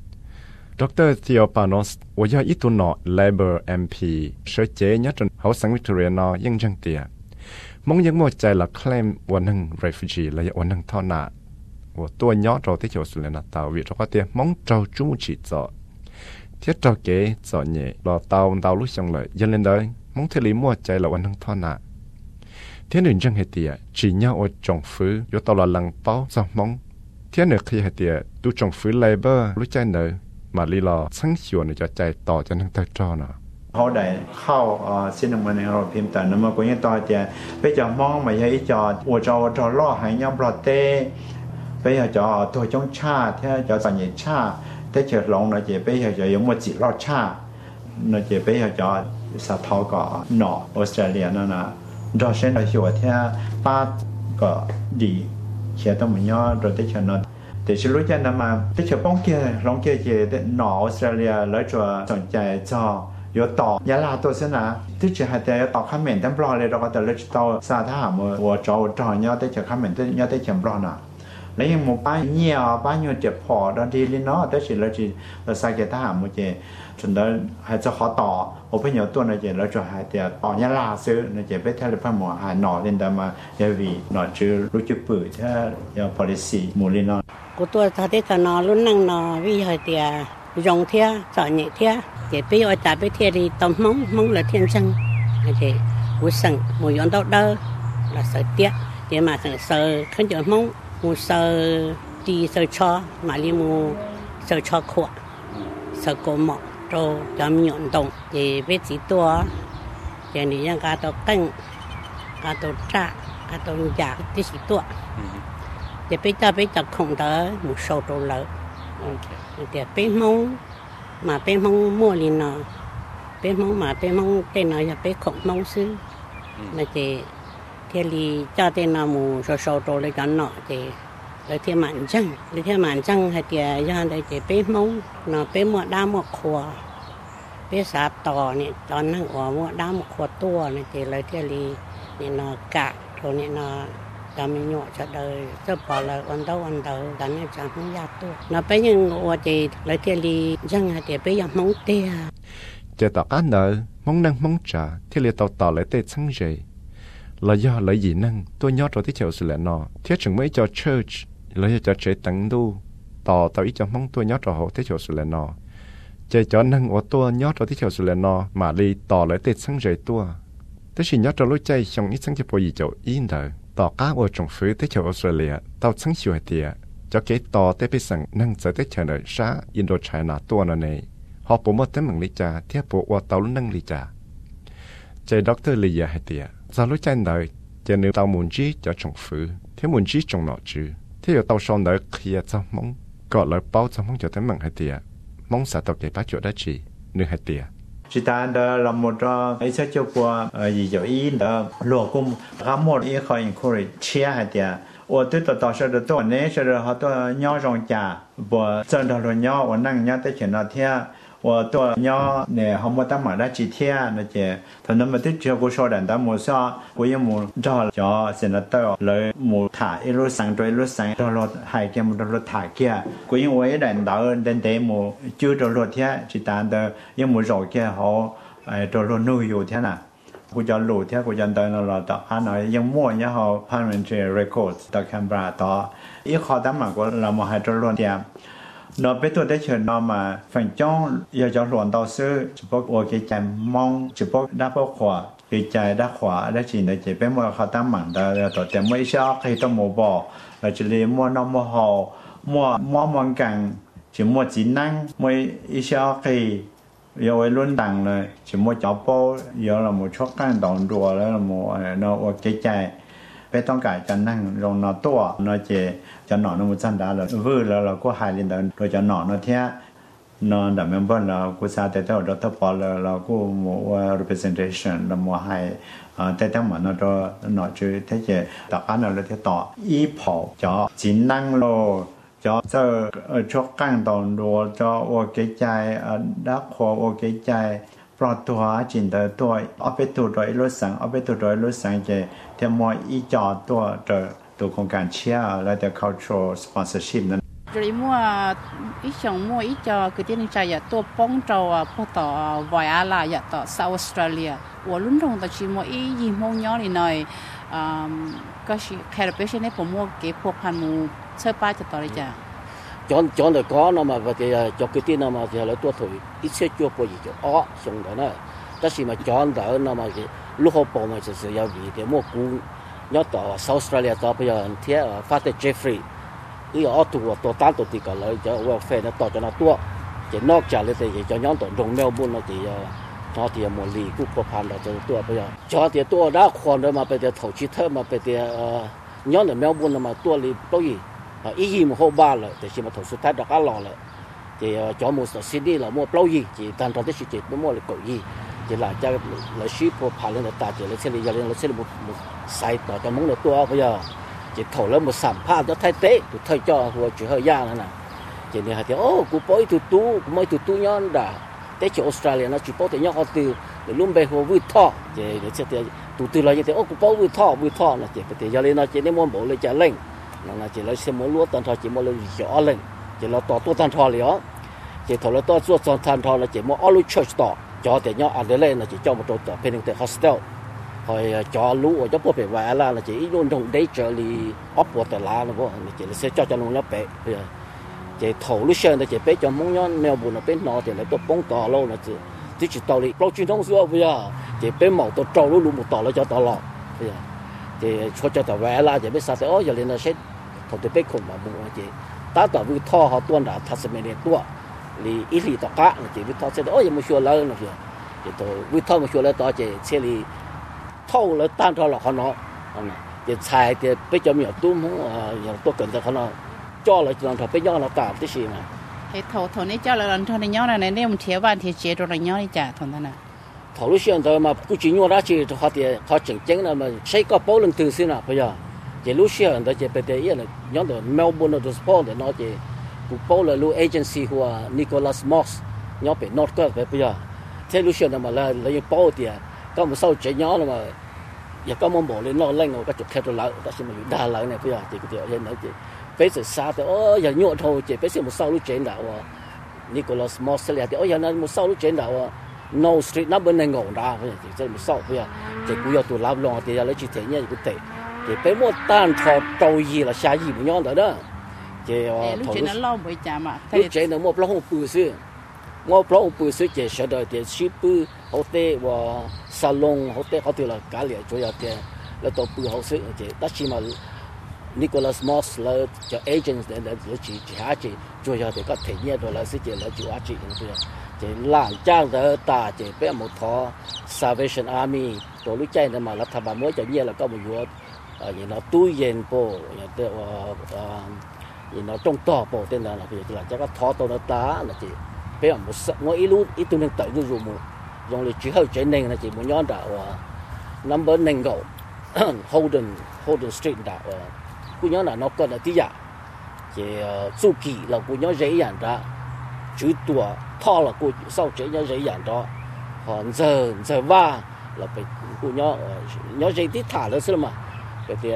Dr. Theopanos 我要一度呢 Labour MP 所接nhất trong hậu sang Victoria nó ยังจังเตียมองยังมั่วใจละ claim วันหนึ่ง refugee ละวันหนึ่งเท่านั้นว่าตัวย่อเราที่จะสุดเลยนะตาววิเราก็เตียมองเราจู้จีจ่อเทียเราเก๋จ่อเนี่ยเราตาวลุช่างเลยยันเล่นเลยมองเทลีมั่วใจละวันหนึ่งเท่านั้นเทียนหนึ่งจังเหตียจีย่ออจงฟื้นอยู่ตลอดหลังเป้าจ่อมองเทียนหนึ่งคือเหตียดูจงฟื้น Labour รู้ใจเนอmà lý lo sáng chiều này cho chạy tỏ cho năng tay cho nó
họ đạiเข้าxin ông mình họ phim tận nó mà có những tỏi thì bây giờ mong mà thấy cho lo hay nhau lo tê bây giờ cho tôi trong cha thế cho toàn nhiệt cha thế chờ lòng nó chỉ bây giờ cho giống một chỉ lo cha nó chỉ bây giờ cho sao thao có nọ Australia nó nè rồi sẽ là hiểu thế ba có đi khi tao mình nhớ rồi tới chờ nó để cho lúc này mà tới chờ bóng kia lòng kia chỉ để nọ Australia lấy cho sẵn chạy cho yếu tỏ giá là tôi sẽ là tức chỉ hai tay tỏ khám mệnh tấm lo này rồi có thể lấy tàu xa thả mà cho nhau tới chờ khám mệnh tới nhau tới chấm lo nè lấy một bao nhiêu chụp họ đó đi lên nó tới chỉ lấy chỉ là sai cái thả một chỉ chúng đó hay cho họ tỏ ở bên nhiều tuần này chỉ lấy cho hai tay tỏ giá là xứ này chỉ biết theo được phần một hai nọ lên đó mà vì nọ chứ lúc chụp bự theo policy mua lên nó
của tôi thấy cái nó luôn năng nó vì hơi thì dùng theo chọn nhẹ theo để bây giờ trả bây theo thì tầm mong là thiên sinh thì của sừng một yon đâu đâu là sợ tiếc để mà sợ không chịu mong một sợ đi sợ cho mà đi một sợ cho khổ sợ cổ mọc rồi chấm nhọn động thì biết chỉ tua thì những cái tao căng cái tao trả cái tao giả thì chỉ tua để bây giờ không tới một số đồ lớn để bên mong mua liền nó bên mong tên nó là bên không mong xứ mà thì li cho tên nó một số đồ lấy cho nó thì lấy thêm màn trăng hay thì ra đây thì bên mong nó bên mua đá mua khua bên sạp tò này tao năng ở mua đá mua khua tua này thì lấy li này nó cả rồi này nó cho mình nhọ cho đời cho bỏ lời ăn đâu cái này chẳng không ra tôi nó bây giờ ngồi thì lấy tiền đi chẳng hạn thì bây giờ mong tiền
chờ tao cá nợ mong năng mong trả thì liền tao lấy tết sáng dậy là do lấy gì năng tôi nhớ rồi tí chiều sự lẽ nọ thiết chừng mấy cho church lấy cho chế tặng đu tao ý cho mong tôi nhớ rồi hộ tí chiều sự lẽ nọ chạy cho năng của tôi nhớ rồi tí chiều sự lẽ nọ mà đi tao lấy tết sáng dậy tôi thế chỉ nhớ rồi lối chạy xong ít sáng cho bồi gì cho yên đời tao cá ở trong phía tí chiều Australia tao sáng chiều hay tiệt cho cái tao tới bây giờ năng sẽ tới chờ đợi xã Indochina tôi này họ bố mất tới mảng lý trà thiết bộ qua tàu năng lý trà chạy doctor lý hay tiệt giờ lối chạy đời chạy nếu tàu muốn chi cho trong phía thế muốn chi trong nọ chứ thế giờ tàu son đời kia cho mong gọi lời bao cho mong cho tới mảng hay tiệt mong sẽ tàu cái bác chỗ đó chỉ nữa hay tiệt
chỉ ta đó là một trong ấy sẽ cho qua gì cho ý đó lúa cũng gắm một ý khỏi encourage chia hay tiệt我对到到时的多呢，是好多鸟上家，我挣到了鸟，我那鸟在前那天，我多鸟呢，好么当买了几天那些，他那么的只顾说人，但没说，我也没找叫现在到来没塔一路上对路上到了海边没到了塔kia，我因为人到人得没就到了天，只但的也没找个好，到了旅游天呐。กูจะหลุดที่กูจะเดินเราต่ออันนั้นยังมั่วยังเขา Parliamentary Records ต่อแคนเบราต่ออีกข้อตั้งหมายว่าเรามาให้ตรวจเดียมเราไปตัวได้เชิญเรามาฝั่งจ้องอยากจะหลวนต่อซื้อเฉพาะโอเคใจมองเฉพาะด้านขวาคือใจด้านขวาได้จริงได้จริงเป็นมั่วเขาตั้งหมายแต่ต่อแต่ไม่ใช่ใครต้องมั่วบอกเราจะเรียนมั่วน้องมั่วหอมั่วมองกันจะมั่วจีนั่งไม่ใช่ใคร有位论坛呢，是么脚包，有了么出干当多了么，那我给在，被当改จะนั่งลงนอตัวนอเจจะนอนนมุจันดาเลยวื้อแล้วเราก็หายลินเดินโดยจะนอนนอเทียนอนแต่เมมเบอร์เรากูซาแต่เท่าดรปอลเราก็มัว representation เรามัวให้แต่ทั้งหมดนอตัวนอจือเท่าเจต่อกันเราเท่าต่ออีพอจะจินนั่งโลcho cho căng đòn đồ cho ô cái trái đá khô ô cái trái pro tua chính đời tuổi ở bên tuổi rồi lối sáng ở bên tuổi rồi lối sáng cái thì mọi ý cho tuổi rồi tuổi côngการchia là the cultural sponsorshipนั้น
rồi mua ý chồng mua ý cho cái tiền trái yaตัวป้องเจ้าพอต่อไวอาลาyaต่อ South Australia 我轮中的去mua ý gì mua nhỏ này nàyก็สิแคร์เปชั่นให้ผมว่าเก็บพวกพันมูเชื่อป้าจะต่อเลยจ้ะ
chọn được có nó mà thì cho cái tiền nó mà thì lấy tua thổi ít xe chua bồi gì cho xong đó nè tất nhiên mà chọn đỡ nó mà cái lúc họ bỏ mà chỉ sử dụng gì thì mua cú nhớ tàu South Australia tàu bây giờ thì phát tới Jeffrey cái ở tàu tan tàu thì cả lấy cho welfare nó tàu cho nó tua chỉ nóc trả lại thì cho nhóm tàu đồng Melbourne nó thì một lì cú bỏ pan đó cho tua bây giờ cho thì tua đã khoan rồi mà bây giờ thầu chi thơ mà bây giờ nhóm ở Melbourne mà tua lì bao gì ý gì mà hô ba rồi thì chỉ mà thầu số thái đặc á lò rồi thì cho một số Sydney là mua bao gì chỉ tan ra tới chỉ mua là cổ gì chỉ là cho là ship của phá lên là ta chỉ là xe đi lên là xe một saiต่อcho món là tua bây giờ chỉ thầu lên một sản phẩm cho thay tế thì thay cho vừa chỉ hơi da nữa nè chỉ này thì cú bói tụt tu nhon đã tới chỗ Australia nó chỉ bói thì nhon họ từ để luôn bề hồ vui thọ chỉ để sẽ từ là như thế cú bói vui thọ là chỉ để giờ lên nó chỉ để mua bộ lên trả lên là chỉ lấy xe mua lúa tàn thọ chỉ mua lên giỏ lên chỉ là tọt tu tàn thọ liền chỉ thầu là tọt suốt tàn thọ là chỉ mua all church tọt cho thì nhon ăn lên là chỉ cho một tổ tọt bên cái hostel rồi cho lúa cho bố bề vải là chỉ luôn trong đấy chờ li ốp bộ tờ lá nó bố chỉ là sẽ cho luôn nó bể bây giờ chỉ thầu lúc sơn thì chỉ bể cho món nhon mèo bùn nó bể nọ thì lại tôi bông tỏ lâu là chỉ tàu đi bao truyền thống xưa bây giờ chỉ bể màu tôi trâu luôn một tỏ nó cho tỏ lọ bây giờ chỉ cho tàu vải là chỉ bể sao thì giờ lên là sẽ thầu tôi bể khủng mà bùn chỉ ta tàu vui thọ họ tuôn đã thật sự mình tua li ít li tàu cá là chỉ vui thọ sẽ giờ một số lớn là chỉ tôi vui thọ một số lớn tàu chỉ xe li thâu là tan thâu là họ nó thì xài thì bây giờ mình tu muốn giờ tôi cần cho họ nó cho là làm thâu bây giờ nó tạo cái gì mà
cái thâu này cho là làm thâu này nhỏ này nếu mình thiếu bạn thì chế rồi nhỏ đi trả thâu này
thâu lúc xưa rồi mà cứ chỉ nhau ra chỉ họ thì họ chỉnh chỉnh là mà xây có bao lần thường xuyên nào bây giờ chỉ lúc xưa rồi chỉ bây giờ là nhóm từ Melbourne từ Sport để nó chỉ cũng bao là lưu agency của Nicholas Moss nhóm về North Coast bây giờ thế lúc xưa mà là bao thì có một sau chế nhỏ mà giờ có mong bộ lên nó lên rồi có chụp theo lợn ta xin mà đa lợn này bây giờ chỉ có điều hiện nay chỉ bây giờ xa thì giờ nhọ thôi chỉ bây giờ một sau lúc chuyện đạo Nicholas Mosley thì giờ nó một sau lúc chuyện đạo No Street nó bên này ngủ ra bây giờ chỉ một sau bây giờ chỉ cứ giờ tụi làm lo thì giờ lấy chỉ thế nhá cái thì bây một tan thọ trâu gì là xa gì một nhon đó chỉ
lúc chuyện nó lo bởi chả mà
lúc chuyện nó một lâu không bự xưa ngô pro ông bự sĩ chỉ sợ đời thì ship họ tê và salon họ tê họ tê là cả liền chủ yếu thì là tổ bự họ sĩ chỉ tất nhiên mà Nicholas Moss là cho agents để chỉ hạ chỉ chủ yếu thì có thể nhớ rồi là sĩ chỉ là chủ hạ chỉ thì làm trang đó ta chỉ bé một thọ Salvation Army tổ lúc chạy này mà là thằng bà mới cho nhớ là có một vụ gì nó túi yen bộ gì nó trong to bộ tên là bây giờ là chắc có thọ tổ nó ta là chỉ bây giờ một ngôi ít tụi mình tự dùng một dùng để chỉ hơi chế nên là chỉ một nhóm đạo number nền gỗ Holden Street đạo của nhóm là nó còn là tí giả chỉ chu kỳ là của nhóm dễ dàng ra chữ tua thọ là của sau chế nhóm dễ dàng đó còn giờ va là phải của nhóm dễ tí thả nữa xíu mà cái thì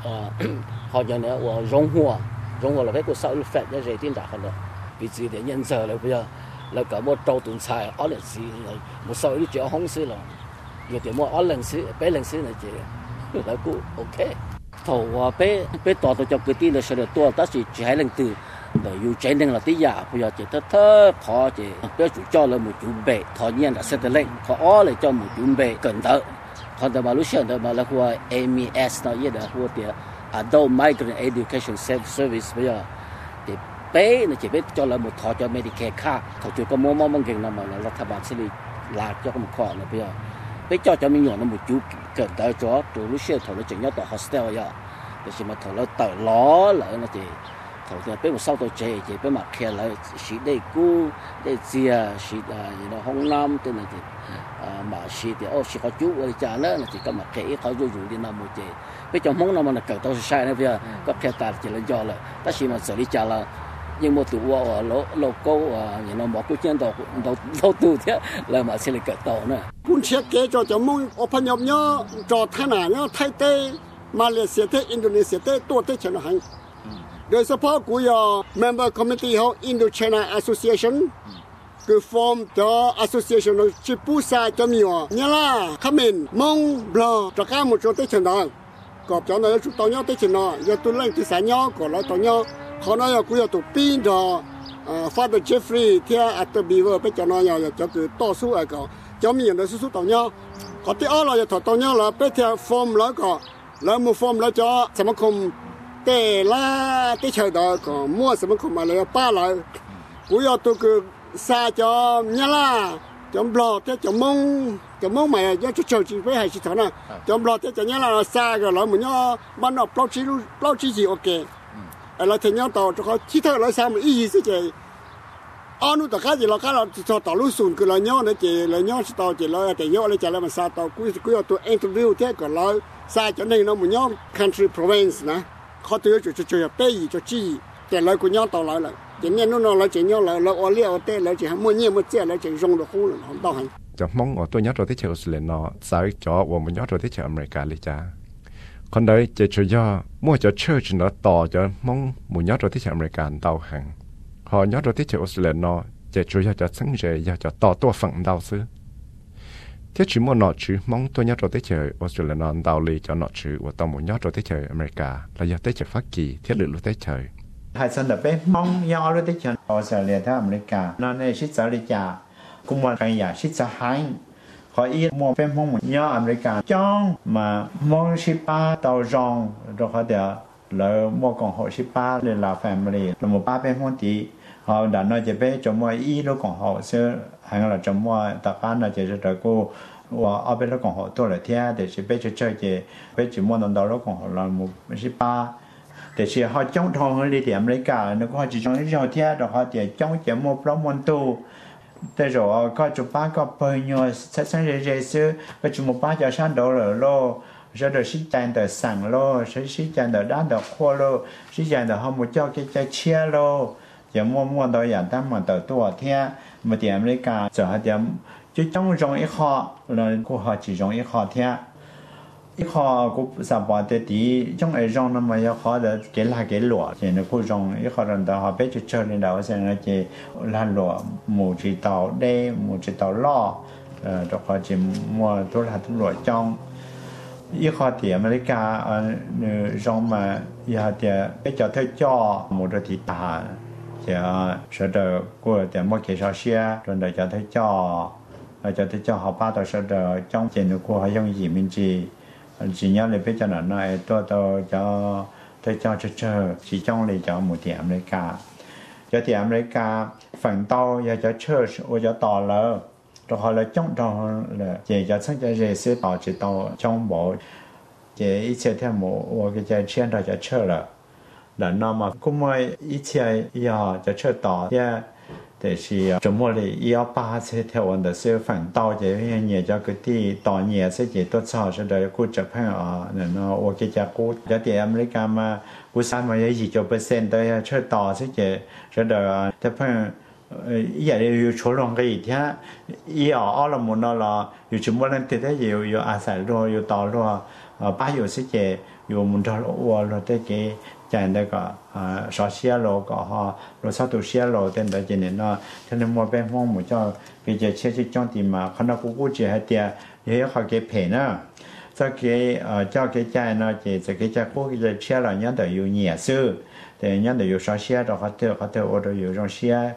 họ nhóm này rong hùa là cái của sau phép nhóm dễ tí đã hơn rồi vì gì để nhân giờ là bây giờ là cả một trâu tuần xài ở lần xí một số đi chợ không xí là nhiều tiền mua ở lần xí bé lần xí này chị là cũng ok thầu bé tỏ tôi cho cái tin là sẽ được tua ta chỉ hai lần từ để yêu chế nên là tí giả bây giờ chỉ thơ thọ chỉ bé chủ cho là một chủ bể thọ nhiên là sẽ lên thọ lại cho một chủ bể cẩn thận còn tại mà lúc xưa tại mà là của MES nó như là của tiền Adult Migrant Education Service bây giờ thì bé nó chỉ biết cho là một thọ cho Medicare card thọ chủ có mong kiện nào mà là thằng bạn sẽ là cho một khoản là bây giờ bé cho mình nhỏ nó một chú cẩn thận cho từ lúc xưa thọ nó chỉ nhớ tờ hostel vậy thì chỉ mà thọ nó tờ ló lại nó chỉ thọ thì bé một sau tôi chơi chỉ bé mặc kia lại xí đây cũ đây chia xí nó Hồng Nam tên là gì mà xí thì xí họ chú ở cha nữa là chỉ có mặc kia họ dùng đi làm một chơi bây giờ mong nào mà là cẩn thận sai nữa bây giờ có kia ta chỉ là do là ta chỉ mà xử lý cha là nhưng mà tụi họ lô cô nó bỏ cái chân đầu tụi thế là mà sẽ là cỡ tàu nữa.
Cũng thiết kế cho mong ở phần nhập nhá cho Thái Lan nhá Thái Tây Malaysia Tây Indonesia TâyตัวTây China hành. โดยเฉพาะกูยอ member committee เขา Indo-China Association คือ form จอ association ชิปูซาจะมีว่าเนี่ยล่ะเขมรมงบลอตะก้าหมดจนTây Chinaก็จอในชุดตอนย่อTây Chinaอย่าตุเล่นที่สายย่อก็แล้วตอนย่อเขาnói là cũng tụ pin đó Father Jeffrey theo at Beaver bây giờ nói là cho cứ to số ở có cho mình là số tàu nhau có tí ở là thọ tàu nhau là bây theo form là có là một form là choสมาคมแต่ละที่เชิญđó có mua สมาคมมาเลยป้าเลยcũng tụ cứ xa cho nhá la cho bò thế cho mông mày cho chơi chỉ với hai chỉ thằng nào cho bò thế cho nhá la xa rồi lại mình nhá ban đầu bao chi gì ok là thành nhau tàu cho họ chỉ thôi là sao mà ý gì chứ anh nuôi tàu cá gì là cá là cho tàu lúa sùn cứ là nhau nữa chỉ là nhau tàu chỉ là để nhau là chỉ là mà sao tàu cứ tụi interview thế còn là sao cho nên nó một nhau country province nè họ tự cho bé gì cho chi để lại của nhau tàu lại là chỉ nên nó là chỉ nhau là ở liệu thế là chỉ mua nhiều mua chết là chỉ dùng được khu là không tao hành
cho mong ở tôi nhớ rồi thế chờ Australia nó sai cho và mình nhớ rồi thế chờ America đi chaคนใดจะช่วยมั่วจะเชื่อจนต่อจะมองมุ่งยอดที่จะอเมริกันดาวแห่งพอยอดที่จะออสเตรเลียนจะช่วยจะสังเกตจะต่อตัวฝั่งดาวซื้อที่ชิมว่าชื่อมองตัวยอดที่จะออสเตรเลียนดาวเลยจะนอชื่อว่าต่อมุ่งยอดที่จะอเมริกาและยอดที่จะฟักกี่ที่เหลือรู้ได้เฉย
hai sân đập bé mong do lúc đấy chân Australia theo America nó này xích giáo đi chả cũng muốn cái nhà xích giáo hai họ yên mua phim mong một nhớ America trong mà mong Shipa tàu rong rồi họ để là mua còn họ Shipa lên là family là một ba bên mong tí họ đã nói về bé cho mua y lúc còn họ xưa hay là cho mua tập án là chỉ cho cô và ở bên lúc còn họ tôi là theo để chỉ bé chơi chơi bé chỉ mua đồng đầu lúc còn họ là một Shipa để chỉ họ trong thòng đi thì America nó có chỉ trong cái theo rồi họ chỉ trong chỉ mua pro môn tuแต่รอก็จุป้าก็เปิดเนาะสังเกตซื้อก็จุป้าจะชั้นโดเลยโลจะเดือดชี้แจงเดือดสั่งโลชี้แจงเดือดด้านเดือดขั้วโลชี้แจงเดือดห้องมุจเจ้าจะเชี่ยโลอย่ามัวตัวอย่างตั้งมันเติบตัวเที่ยมาที่อเมริกาจะหาเดี๋ยวจะต้องรงอีกข้อเลยกูหาจีรงอีกข้อเที่ย ít họ cũng sao bảo thế tí trong ấy trong nó mà họ đã cái lụa thì nó cũng trong ít họ rằng họ biết chơi lên đầu sẽ nó chỉ là lụa một chỉ tàu đê một chỉ tàu lo rồi họ chỉ mua tôi là tôi lụa trong ít họ thì America trong mà giờ thì bây giờ thấy cho một cái thị tả thì sẽ được của thì một cái sao xe rồi để cho thấy cho họ ba tàu sẽ được trong chuyện của họ dùng gì mình chỉ nhớ là bây giờ nó nói tôi cho chỉ trong này cho một thì America cho thì America phần tàu giờ cho chơi cho tàu là rồi họ là trong đó là chỉ cho sáng cho sẽ tàu chỉ tàu trong bộ chỉ ít chế theo một cái chuyện đó cho chơi là nó mà cũng mới ít chế giờ cho chơi tàu yaแต่是周末里要把这条文的是反倒这些叫个地当年是几多少是的估值盘啊，然后我给家估，在在美国嘛，估算嘛有20%的车道是几是的，这盘也有出量个一天，要all了么了，有周末人对的有阿塞罗有道路把有是几有么着我了这个。chạy đây cả sáu xe lô cả ha rồi sáu tổ xe lô tên đó cho nên nó cho nên mua bên phong một cho cái giờ xe trong thì mà khi nào cũng chỉ hay tiền thì họ cái phe nữa cho cái chạy nó chỉ cái chạy cũng cái xe là nhớ được nhiều nhẹ sư thì nhớ được nhiều sáu xe rồi họ tự ở đó nhiều trong xe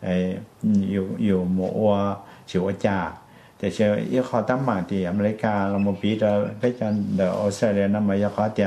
nhiều một chiều trả thì sẽ họ tắm mạng thì America là một bí đó cái chân ở Australia nó mà họ tiền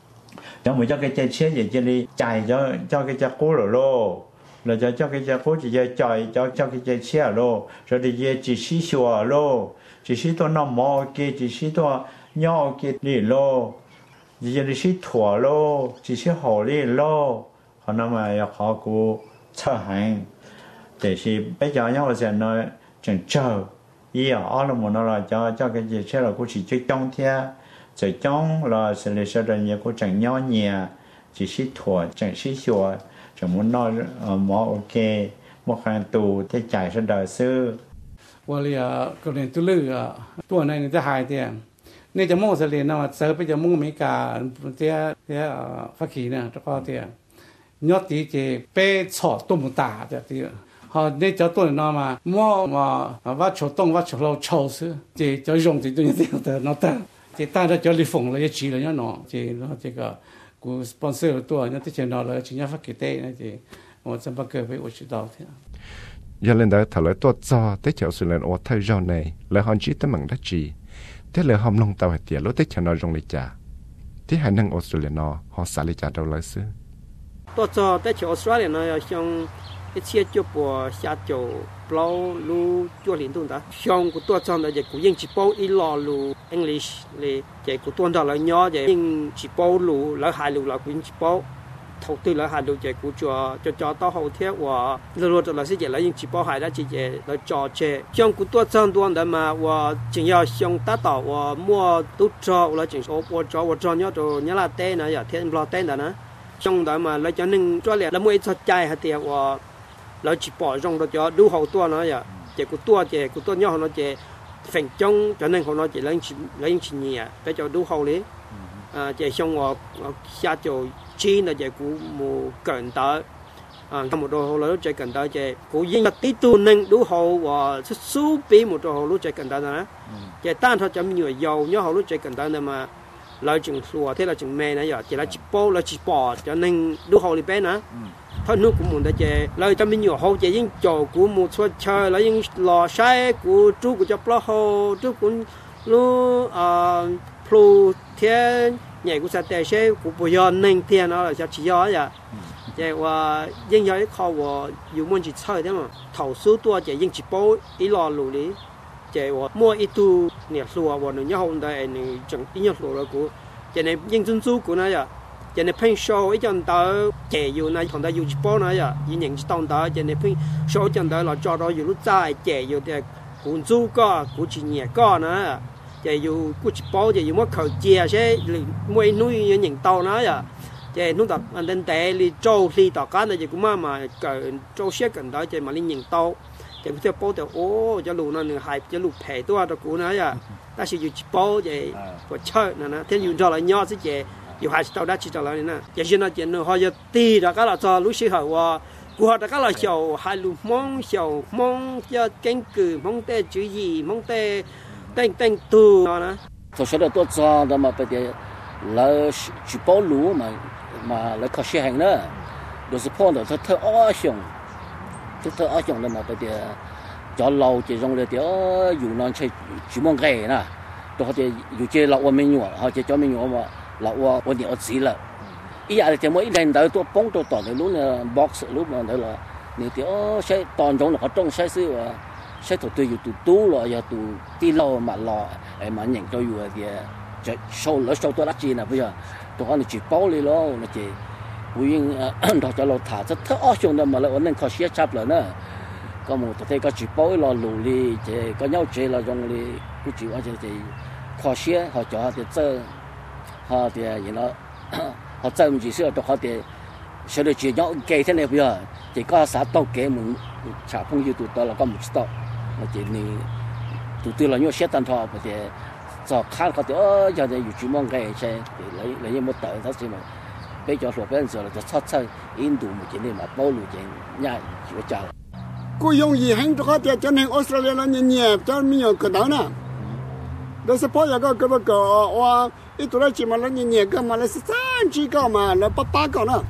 cho một cho cái chơi xe gì chơi đi chạy cho cái chơi cố rồi cho cái chơi cố chỉ chơi cho cái chơi xe rồi đi chỉ xí xùa rồi chỉ xí to nằm mò kia chỉ xí to nhỏ kia đi rồi chỉ xí thua rồi chỉ xí hồ đi rồi họ nói mà họ cũng sợ hành để thì bây giờ nhau là sẽ nói chẳng chờ ý ở là một nó là cho cái chơi xe là cũng chỉ chơi trong thế在中了是来说的也个正鸟年，就是拖正是说，怎么那毛 OK， 莫看多在家是的是。
我哩个人都累ตัวนั้นจะหายเดียนี่จะมุ่งเสลียนเสิร์ฟไปจะมุ่งอเมริกาเดียฟักขีเนี่ยแล้วก็เดียยอดตีเจไปฉอดตุ้มตาเดียhọ nên cho tôi nó mà mua mà vắt chỗ đông vắt chỗ lâu châu sư chỉ cho dùng thì tôi như thế nó ta chỉ ta đã cho li phồng là chỉ là nó chỉ nó cái của sponsorตัวnóที่nó là chỉ nhà phát kỳ tệ này chỉ một trăm ba mươi với chỉ đạo thế
giờ lên đó thảo lại tốt cho tới chợ sự lên ô thay rau này là họ chỉ tới mảng đất chỉ thế là họ nông tàu hạt tiền lúc tới chợ nó rong lấy trả thế hai năng Australia nó họ xả lấy trả đâu lấy xứ
tốt cho tới chợ Australia nó trong cái chia cho bộ xa chỗ bao lu cho liên tục đó xong của tôi chọn là cái của những chỉ bao ít lò lu English là cái của tôi đó là nhỏ cái những chỉ bao lu là hai lu là của những chỉ bao đầu tư là hai lu cái của cho tao hậu thế và rồi là sẽ là những chỉ bao hai đó chỉ là cho chơi xong của tôi chọn tôi đó mà và chỉ要xong ta tạo và mua tốt cho là chỉ số và cho nhớ rồi nhớ là tên này giờ thêm lo tên đó nữa xong đó mà lấy cho nên cho là mua ít cho chạy hạt tiền vàเราchỉ bỏ trong đó cho đủ hậu tua nó vậy, chỉ của tua nhau nó chỉ phèn trong cho nên họ nó chỉ lấy chỉ nhẹ để cho đủ hậu đấy, chỉ xong rồi xa chỗ chi là chỉ của một cẩn tới, trong một đồ hậu nó chỉ cẩn tới chỉ của riêng là tí tu nên đủ hậu và số bí một đồ hậu nó chỉ cẩn tới đó, chỉ tan thôi chấm nhiều dầu nhau hậu nó chỉ cẩn tới nên mà lợi chừng xùa thế là chừng mè này giờ chỉ là chỉ bỏ cho nên đủ hậu đi bé nữa. Thôi nước của mình đã chơi lời cho mình nhiều hậu chơi những trò của một số chơi là những lò xay của chú của cho plo hậu chú cũng lu plu thiên nhảy của sa tè xe của bồi giờ nên thiên nó là chỉ do vậy chơi và những cái kho và nhiều món chỉ chơi thế mà thầu số tua chơi những chỉ bao ít lò lù đi chơi và mua ít tu nhiệt lùa và những hậu đây những chẳng ít nhiệt lùa của chơi này những dân số của nó vậy cho nên phim show ấy cho tới trẻ dù này còn tới dù chỉ bao nữa giờ những những tông tới cho nên phim show cho tới là cho đó dù lúc dài trẻ dù thì cũng du có cũng chỉ nhẹ có nữa trẻ dù cũng chỉ bao trẻ dù mất khẩu chia sẽ nuôi nuôi những tàu nữa giờ trẻ lúc tập anh đến té đi trâu đi tàu cá này cũng mà cỡ trâu xét cần tới trẻ mà lên những tàu thì cái bao thì ô cho lù nó nửa hai cho lù phê tua cho cú nó ya ta sử dụng bao vậy của chơi nè thế dùng cho lại nhau chứ chị dùng hai tàu đã chỉ cho lại nè giờ xin nó chỉ nó họ giờ ti đó cái là cho lúc xí họ qua của họ cái là chiều hai lù mong cho cánh cử mong tê chữ gì mong tê tên tu nó nè
tôi sẽ được tôi cho đó mà bây giờ là chỉ bao lù mà là khó xí hành nữa đồ sập phong đó thơ ó xong thơ ó xong đó mà bây giờ cho lâu chỉ dùng để dùng nó chơi chỉ mong cái nè rồi họ thì dùng chơi lâu mình nhọ họ chỉ cho mình nhọ mà lâu nhiều gì là ý là chỉ mỗi lần tới tôi bóng tôi toàn cái lúc là box lúc mà đấy là nếu thì sẽ toàn trong là họ trong sẽ xíu sẽ tụi tôi dùng tủ rồi giờ tụi đi lâu mà lò mà nhận cho dùng thì sâu tôi đắt chi nè bây giờ tụi họ chỉ bao đi lo nó chỉ nguyên đó cho lo thả rất thơ xong đó mà lại ổn định khó xé chắp rồi nữa có một tôi thấy có chỉ bao lo lù đi chỉ có nhau chơi là dùng đi cũng chỉ ở thì khó xé họ cho họ thì chơi họ thì gì nó họ chơi mình chỉ sửa cho họ thì sẽ được chỉ nhau cái thế này bây giờ chỉ có xã tàu cái mình trả phong như tụi tôi là có một tàu mà chỉ ni tụi tôi là nhau xé tan thọ thì cho khác họ thì giờ thì chỉ mong cái sẽ lấy một tờ đó gì mà bây giờ số bên giờ là cho sát sát Indo một cái này mà bao lù cái nhà chỉ có chào
cô dùng gì hành cho họ cho nên Australia là nhiều cho mình nhiều cái đó nè đó là bao giờ cái ít tuổi chỉ mà là nhiều cái mà là三几个嘛là八个呢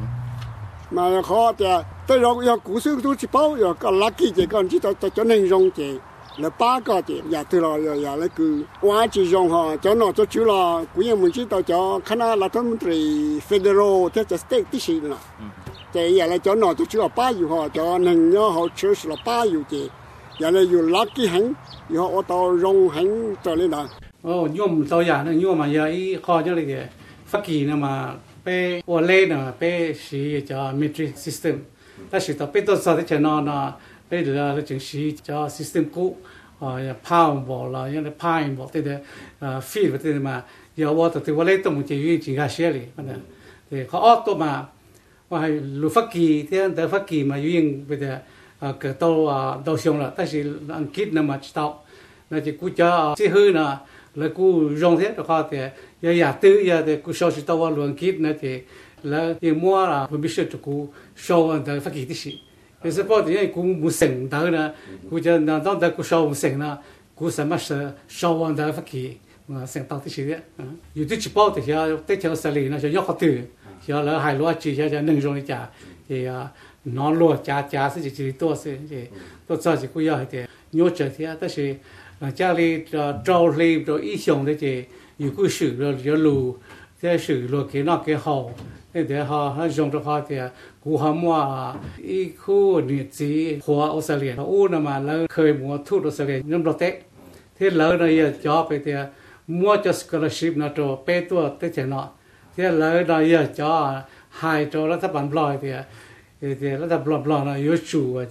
mà họ thì tới rồi giờ cú sư tôi chỉ bao giờ có lucky chỉ còn chỉ cho nên dùng chỉ là 8个的，也对了，也那个我只用哈，叫那做久了，古人们知道叫看那拉他们的 federal 这叫 state 的事了，这也来叫那做久了8油哈，叫能要好吃是了8油的，也来有 lucky 很，以后我到用很这里了。
哦，用到呀，那用嘛也一好叫那个发给那么被我来呢，被是叫 metric system， 但是到被多少的钱呢？bây giờ là chính sĩ cho system cũ, power ball là những cái pine ball, thế đấy, feed vậy mà giờ water thì vào lấy tổng chỉ gà xe đi, thì họ auto mà lúc phát kỳ thế tới phát kỳ mà dùng bây giờ cái tàu xong là,但是anh kít mà chỉ tàu, là chỉ cú cho chỉ hư là cú rong thế rồi họ thì giờ tư giờ thì cú sau chỉ tàu vào luôn kít nữa thì là thì mua là phải biết cho cú sau tới phát kỳ tí xí.有时包的古木省头呢，古就那当得古烧木省呢，古什么是烧完头发起，省到的是的，有的去包的些，对条十里那就要好多，像那海螺鸡像能容易加，也拿螺加是就多是，都早就古要的，牛这些，但是家里招里这一箱的这有个水了有路，这水路给那给好。để họ dùng cho họ thì cú họ mua ít khu nhiệt gì hoa Australia u mà là khơi mua thuốc Australia nhưng đầu tết thế lỡ này cho về thì mua cho scholarship nó cho bé tua tới chợ nọ thế lỡ này cho hai cho nó thắp bản lòi thì nó thắp lòi nó yếu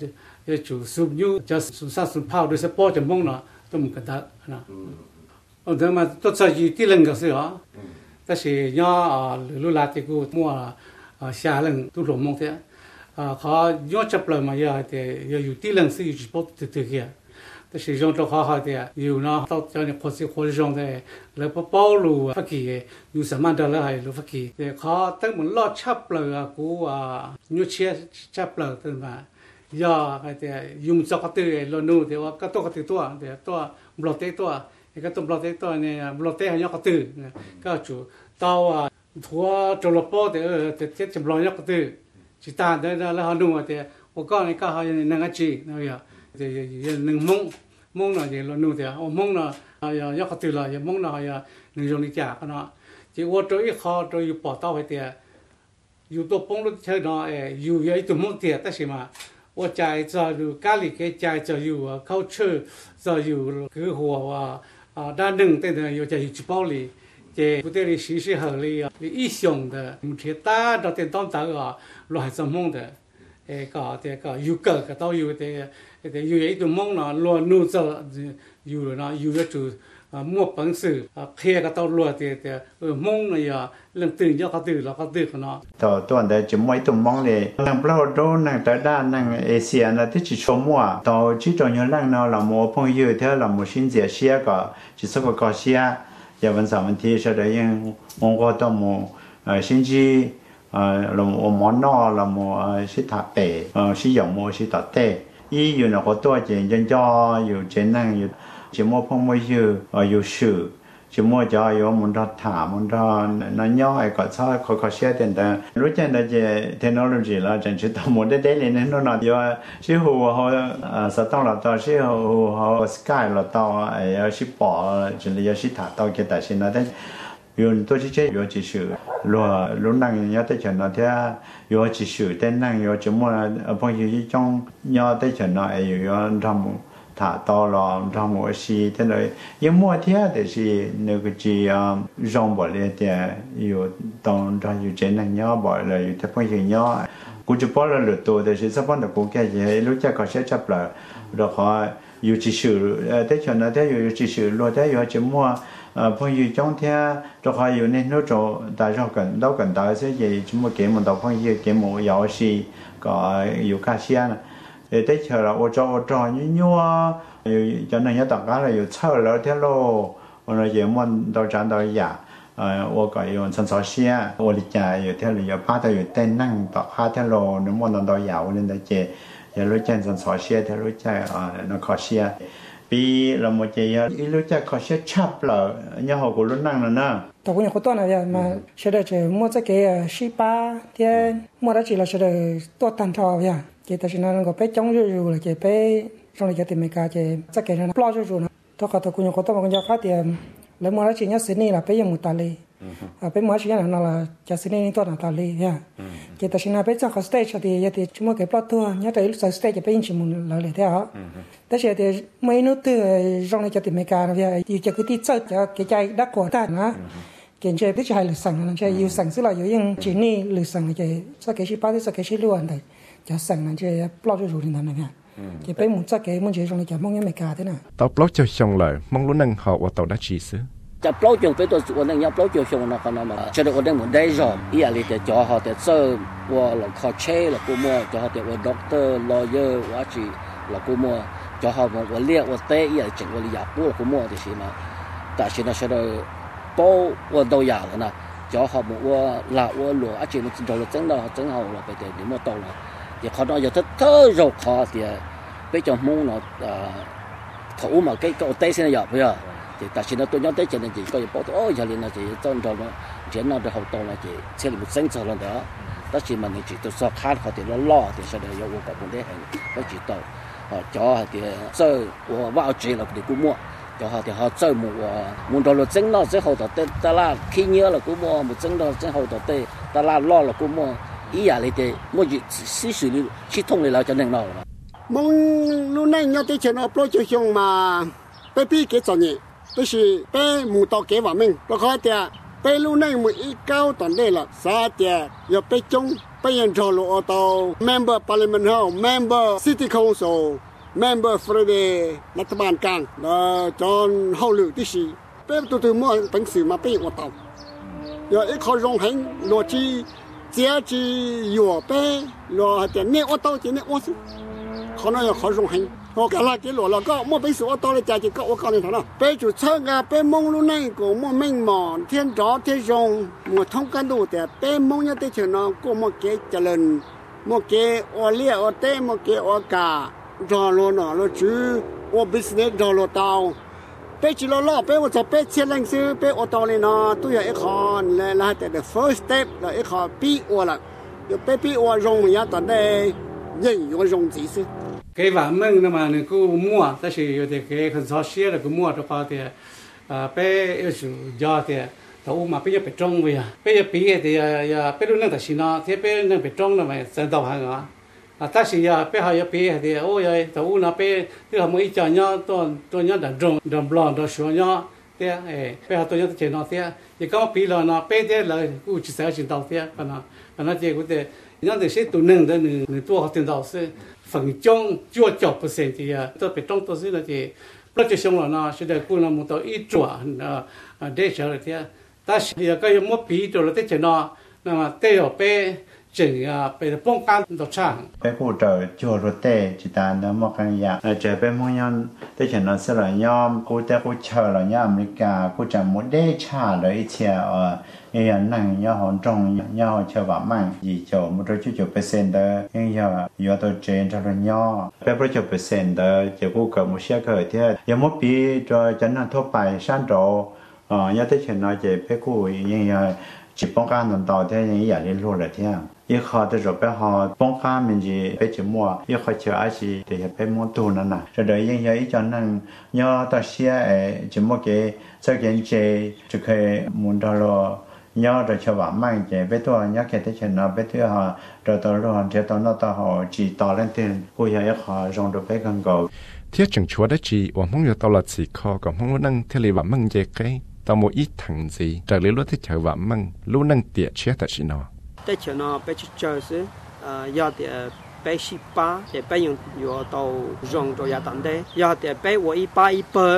chủ sụp nhu cho sát sụp phao để support cho mông nó tôi muốn cái đó ông thế mà tôi sẽ gì tí lần cái gì đó但是要路拉这个么下人都落梦的，เขา要จับเลยมา要的要有地人是有直播的这个，但是用着好的有呢到叫你或是或者用的来不暴露发给有什么的了还有发给，เขาตั้งมันลอดจับเลยกู要切จับเลย对吗？要还的用这个的了弄的话，个多个多的多不落的多。cái tôm lót tết to này lót tết hay nhóc từ các chủ tàu thua trâu lót bò thì tết chấm lót nhóc từ chỉ ta đấy là họ nuôi thì ô con này các họ nâng cái gì nó vậy thì nâng mông là gì lo nuôi thì ô mông là nhóc từ là mông là nâng dùng đi trả cái nó chỉ ô trâu ít khó trâu yêu bỏ tàu hay thì yêu tổ bông lúc chơi nó yêu vậy tụi mông thì tất nhiên mà ô chạy cho yêu cá lì cái chạy cho yêu culture cho yêu cái hoa đa nâng tên là yêu chạy chụp bao lì, chạy bữa nay xí xí hợp lì, ý xong的，目前大到点当到loại什么的，搞这个有个个都有的， thì yêu ấy tụi mong nó luôn nuôi giờ yêu rồi nó yêu cho chủ mua bằng sự khe cái tàu lúa thì mong này lần từ cho cái từ của nó
tàu tuần đấy chỉ mấy tụi mong này nàng bao đô nàng tới đa nàng Asia là tí chỉ số mua tàu chỉ cho nhau nàng nào là một phong yêu theo là một sinh giải xia cả chỉ số có xia giờ vẫn sao vấn đề sau đấy nhưng mong có tàu một sinh chi là một món nọ là một sĩ thạch bể sử dụng một sĩ thạch tệ ý yêu nó cóตัวchỉ dân cho yêu trên năng yêu chỉ mua phong mới yêu sử chỉ mua cho yêu muốn ra thả muốn ra nó nhỏ có sao có xe tiền đó lúc trên đó chỉ technology là chẳng chỉ tao muốn để lên nó nói yêu sử hồ họ sao tao là tao sử hồ họ sky là tao yêu sử bỏ chỉ là yêu sử thả tao cái tài sinh nó đấy yêu tôi chỉ chơi yêu chỉ sử lúc năng nhớ tới chuyện nó thế yêu chỉ sử tên năng yêu chỉ mua phong yêu trong nhớ tới chuyện nó yêu trong thả to là trong một xí thế này nhưng mua thế thì nếu cái gì rong bỏ lên thì yêu trong yêu trên năng nhớ bỏ là yêu thế phong yêu nhớ cũng chỉ bỏ là lượt tôi thì sẽ bắt được cũng cái gì lúc chắc có sẽ chấp lại rồi họ yêu chỉ sử thế chuyện nó thế yêu chỉ sử luôn thế yêu chỉ mua phong yêu trong thế rồi họ yêu nên nó cho tại sao cần đâu cần tại sẽ gì chúng một kiếm một đầu phong yêu kiếm một giáo sĩ có yêu ca sĩ để tới chờ là ô cho như cho nên nhớ tất cả là yêu chờ là thế lo rồi giờ muốn đầu trán đầu giả ô cái yêu sân sỏi xe ô lịch trả yêu thế là yêu ba tới yêu tên năng tất cả thế lo nếu muốn đầu giả nên là chế giờ lúc trên sân sỏi xe thế lúc chạy nó khó xe vì là một chế lúc chạy khó xe chắp là nhớ họ của lúc năng là nè
tao cũng nhớ có tuần này mà sẽ được mua cái shippa thì mua đó chỉ là sẽ được tốt thành thọ vậy chỉ ta xin nó có bé chống rồi là chỉ bé trong này cái mình cả chỉ chắc cái nó plo rồi nó tôi có tôi cũng nhớ có tôi mà cũng nhớ khác thì lấy mua đó chỉ nhớ xin này là bé dùng một tali bé mua chỉ nhớ là chỉ xin này tôi là tali vậy chỉ ta xin là bé trong cái stage thì chúng mua cái plo tua nhớ tới lúc stage bé chỉ muốn là lấy thế hả thế thì mấy nút từ trong này cái mình cả vậy thì chỉ cái tí chơi cái trái đắt của ta nữa kiện chơi biết chơi lựa sẵn chơi yêu sẵn tức là yêu những chỉ ni lựa sẵn chơi sao cái gì ba thì sao cái gì luôn đấy cho sẵn là chơi blog cho rồi nên là cái bé muốn cái muốn chơi trong này cái mong những mấy cả thế nào
tàu blog cho xong lại mong lúc năng họ và tàu đã chỉ xứ
จะปล้อยจงไปตัวส่วนนึงยังปล้อยจงชงนะคนนั้นมาจะได้คนนึงเหมือนได้จอมอีอะไรแต่จอเขาแต่เซอร์ว่าหลังคอเช่หลังกูมัวจอเขาแต่ว่าด็อกเตอร์ลอเยอร์ว่าจีหลังกูมัวจอเขาบอกว่าเรียกว่าเตะอีอะไรจังว่าอยากพูดหลังกูมัวที่สิมาแต่สินะจะได้โป้ว่าตัวอย่างแล้วนะจอเขาบอกว่าหลักว่าหลวงอาจีนจอเราจังเราจังเขาเราไปแต่เดี๋ยวมัวโตแล้วอย่าเขาnóiอย่าเธอรกคอเดี๋ยวไปจอมุ่งเนาะเขามาcáiเตะสินะอย่าไปอ่ะแต่สิ่งนั้นตัวย้อนเตะเจนจีก็ยังบอกโอ้ยอย่างนี้นะจีต้นเราเจนเราได้เขาโตแล้วจีเชื่อมันเส้นเจริญเด้อแต่สิ่งมันจีตัวสอบคาดเขาที่ล้อที่แสดงว่ากับคนได้เห็นก็จีโตจอที่เจอว่าเอาจีเราที่กูมั่วจอที่เขาเจอมัวเราเส้นเราเส้นเขาต่อเตะตลาดขี้เนื้อเรากูมั่วมัวเส้นเราเส้นเขาต่อเตะตลาดล้อเรากูมั่วอีอย่างนี้จีมั่วจีสิสุดชิดทงเลยเราจะนั่งเรา
มองนู่นนั่งยอดที่เชนเอาโปรเจกต์มาไปพี่เกศนี่都是被木刀给我们，不好的，被路内木一高短的了，啥的要被中，被人着了到 member parliament house member city council member for the รัฐบาลกลางจน后路的是被ตัวมั่วเป็นสื่อมาเป็น我刀要一靠容恒逻辑价值有被逻的你我刀就你我是可能要靠容恒我讲了，给罗了个，莫被说到了家就个，我告诉他了，被主车啊，被蒙路那个莫明嘛，天早天上莫通干路的，被蒙要得钱呢，个莫给责任，莫给我列我带，莫给我家，着了呢，了住我 business 着了到，被只了了，被我做被签领事，被我到了呢，都有一看来来的 first step 了一看逼我了，有被逼我容易到的人有容易是。
cái vàng mừng mà nên cứ mua, ta chỉ có thể cái con sò xía là cứ mua cho họ thì bé yêu chủ do thì tàu mà bây giờ phải trông vậy, bây giờ bây thì bé lúc nào ta xin nó, thì bé nên phải trông là mà sản tàu hàng á, ta chỉ bé họ giờ bé thì ôi ơi tàu nó bé thì họ mới cho nhau tôi nhau đàn trông đàn blond đàn sữa nhau, thì bé họ tôi nhau chơi nó thì có bé là nó bé thì là cứ chỉ sản tàu thì còn nó chỉ có thể nhân để sẽ tụi nâng đó nửa tua học tiền đạo sẽ phần trong chưa chọc % thì tôi phải trong tôi sẽ là thì rất là xong rồi nó sẽ được cũng là một tổ ít chuẩn để trở lại thì ta sẽ có một phí rồi là thế nó mà tê ở pe chừng pe phong can đồ trang
pe cụ trợ chùa rồi tê chỉ ta nó một cái dạng chờ pe mong nhân thế chỉ nó sẽ là nhom cụ tê cụ chờ là nhom America cụ chẳng muốn để trả lấy chia như năng nhau hòn trong nhau chờ vợ mang gì chỗ một chút % đó như giờ tôi trên cho nó nhau pe một chút % đó chỉ cụ cần một xe khởi thế giờ một phí cho chân làทั่วไปsan trổ nhớ tới chuyện nói về pe cụ như chỉป้องกันตอนต่อที่ยังอยากเรียนรู้เลยที่ยี่ข้อที่เราไปหาป้องกันมันจะไปจมัวยี่ข้อเชื่ออาชีพที่จะไปมั่วตัวนั่นน่ะจะได้ยังยังอีจนั้นย่อตัดเสียจมัวเกสักอย่างเจจะเคยมุนตลอย่อจะเชื่อว่าไม่เจไปตัวย่อแค่ที่เช่นนั้นไปตัวหาเราตัวเราเจ้าตัวนั้นตัวหาจีต่อเล่นเต็มกูอยากให้ข้อรองตัวไปกันก่อน
เที่ยจังชัวได้จีว่ามึงอยู่ตลอดสี่ข้อกับมึงนั่งเที่ยวว่ามึงเจ๊กtao một ít thằng gì trở lấy lúc thích chờ vợ măng lúc năng tiệt chết tại xin nó
tại chờ nó bé chờ chứ giờ thì bé ship ba thì bé dùng tàu rong rồi tận đây giờ thì bé của ít ba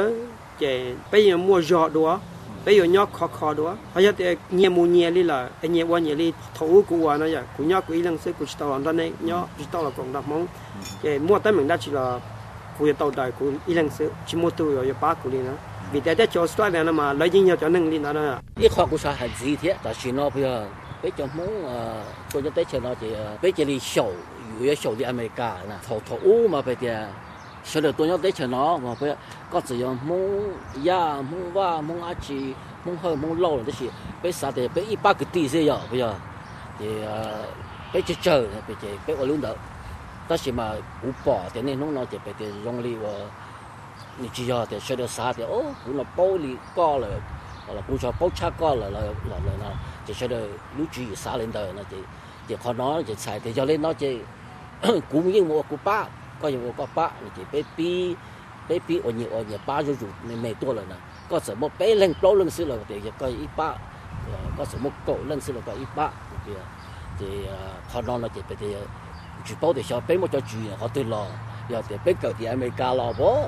thì bé dùng mua giò đũa bé dùng nhóc khó đũa bây giờ thì nhiều mua nhiều đi là nhiều qua nhiều đi thấu của nó vậy của nhóc của ít lần xưa của tàu làm đây nhóc tàu là còn đặt món thì mua tới mình đã chỉ là của tàu đại của ít lần xưa chỉ mua từ rồi ba của đi nữa vì thế cho Australia nó mà lấy nhiều cho nâng lên đó nè.
Ít khó cũng sao hành gì thế, tại vì nó bây giờ bây giờ muốn tôi cho tới cho nó thì bây giờ đi sầu,อยู่sầu đi America nè, thầu mà bây giờ sau đó tôi nhớ tới cho nó mà bây giờ có gì muốn ya muốn va muốn ăn chi muốn hơi muốn lâu rồi thì bây giờ thì bây giờ 100 cái tỷ thế giờ bây giờ thì bây giờ chờ bây giờ bây giờ luôn đó,但是嘛不bỏ thì nên nó chỉ bây giờ dùng đi và你只要在学到啥的哦，我那包里高了，了不说包车高了，就学到路主啥领导那就可能就才就叫你那就供应我个八，ก็ยัง我个八，你就被逼我你八就没多了呢，ก็什么被人包认识了的也个一八，ก็什么狗认识了个一八，就可能那就被的主包的小被么叫主人好对了。giờ thì bên cầu thì America lo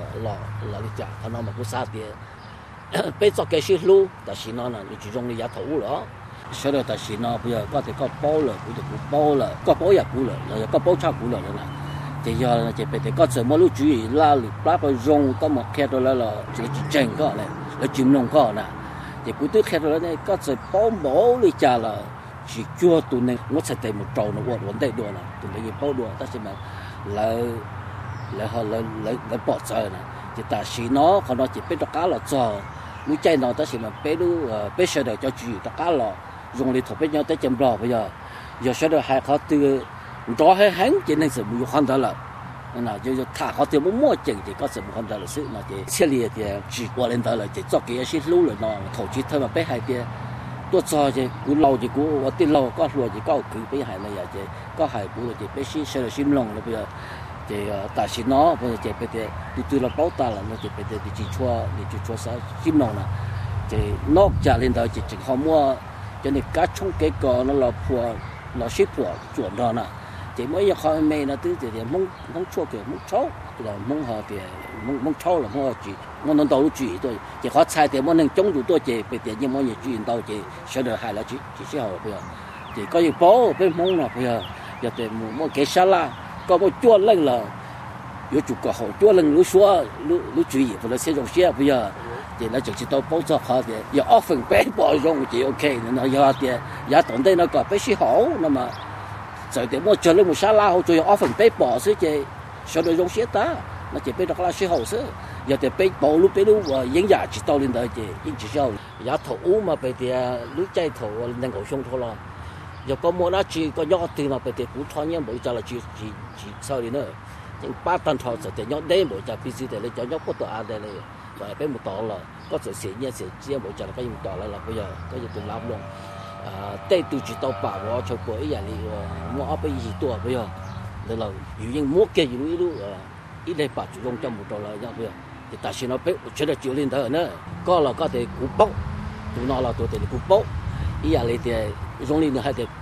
đi chợ, thằng nào mà cũng xa thì bên cho cái xí lu, tại vì nó là chỉ dùng để giá thủ đó, sau đó tại vì nó bây giờ có thể có bao rồi, cũng bao rồi, có bao giờ cũng rồi, có bao cha cũng rồi nè, thì giờ chỉ phải có sự mà lúc chú ý là bắt đầu dùng có một khe đó là chỉ chèn có này, là chìm nông có nè, thì cũng tức khe đó này có sự bao đi chợ là chỉ chưa tụi này nó sẽ tìm một trâu nó vấn đề đùa nè, tụi này bao đùa, ta chỉ mà là họ lấy bỏ trời này thì ta chỉ nó còn nó chỉ biết cho cá là giờ núi chay nó ta chỉ mà biết sơ đời cho chủ cho cá là dùng để thổi biết nhau tới chấm bò bây giờ sơ đời hai họ từ đó hay hắn chỉ nên sự mua khoan đó là là giờ thả họ từ mua chừng thì có sự mua khoan đó là sự mà chỉ xe lìa thì chỉ qua lên đó là chỉ cho cái xe lú rồi nó thổi chỉ thôi mà biết hai kiaตัวจอจะกูเราจะกูว่าที่เราก็รัวจะก็คือไปหายเลยจะก็หายกูจะไปชี้เชื่อชิมลงแล้วไปจะแต่สิน้อพอจะไปจะตัวเราเป้าตาละเราจะไปจะจีชัวซะชิมลงนะจะนอกจากเล่นเราจะจึงเขามั่วจะในการชงเกก่อนเราผัวเราชิผัวจวนเรานะจะไม่อยากเขาไม่นะตื้อจะมุ่งชั่วเกี่ยวมุ่งเช่าเรามุ่งหาเกี่ยวมุ่งเช่าเรามุ่งจีมุ่งนนตัวรู้จีตัวจะเขาใช้แต่มุ่งหนึ่งจงอยู่ตัวจะไปแต่ยังมุ่งอย่างจีนตัวจะเชื่อหายแล้วจีเชื่อเขาไปจะก็ยังโป้เป็นมุ่งนะไปจะแต่มุ่งเกษาก็มุ่งจวนเล่นละ有主个好多人都说都注意或者这种些不要的那就是到包装好的要2分1包容就 OK 那要的也懂得那个必须好那么在的我做了么沙拉好就要2分1包是这小的容些的那就被那个是好事要的被包路被路我营养知道领导的一直要也头嘛被的路在头能够胸头了要个么那去个要对嘛被的不穿也没在了去sau đi nữa những 3 tấn thọ sẽ nhóc đấy mỗi giờ PC để lấy cho nhóc có tổ đây này và bên một tổ là có sự xỉ nhẹ xỉ chia mỗi giờ là cái một tổ là bây giờ cái gì từ làm luôn tây từ chỉ tàu bảo và cho cô ấy dạng đi mua ở bên gìตัวbây giờ để là những mua kia những lúc ít đây bảo chủ động trong một tổ là nhau bây giờ thì tại sao nó biết chuyện là chịu lên thở nữa có là có thể cú bốc tụi nó là tụi thì cú bốc ý dạng này thì dùng lên nữa hay thì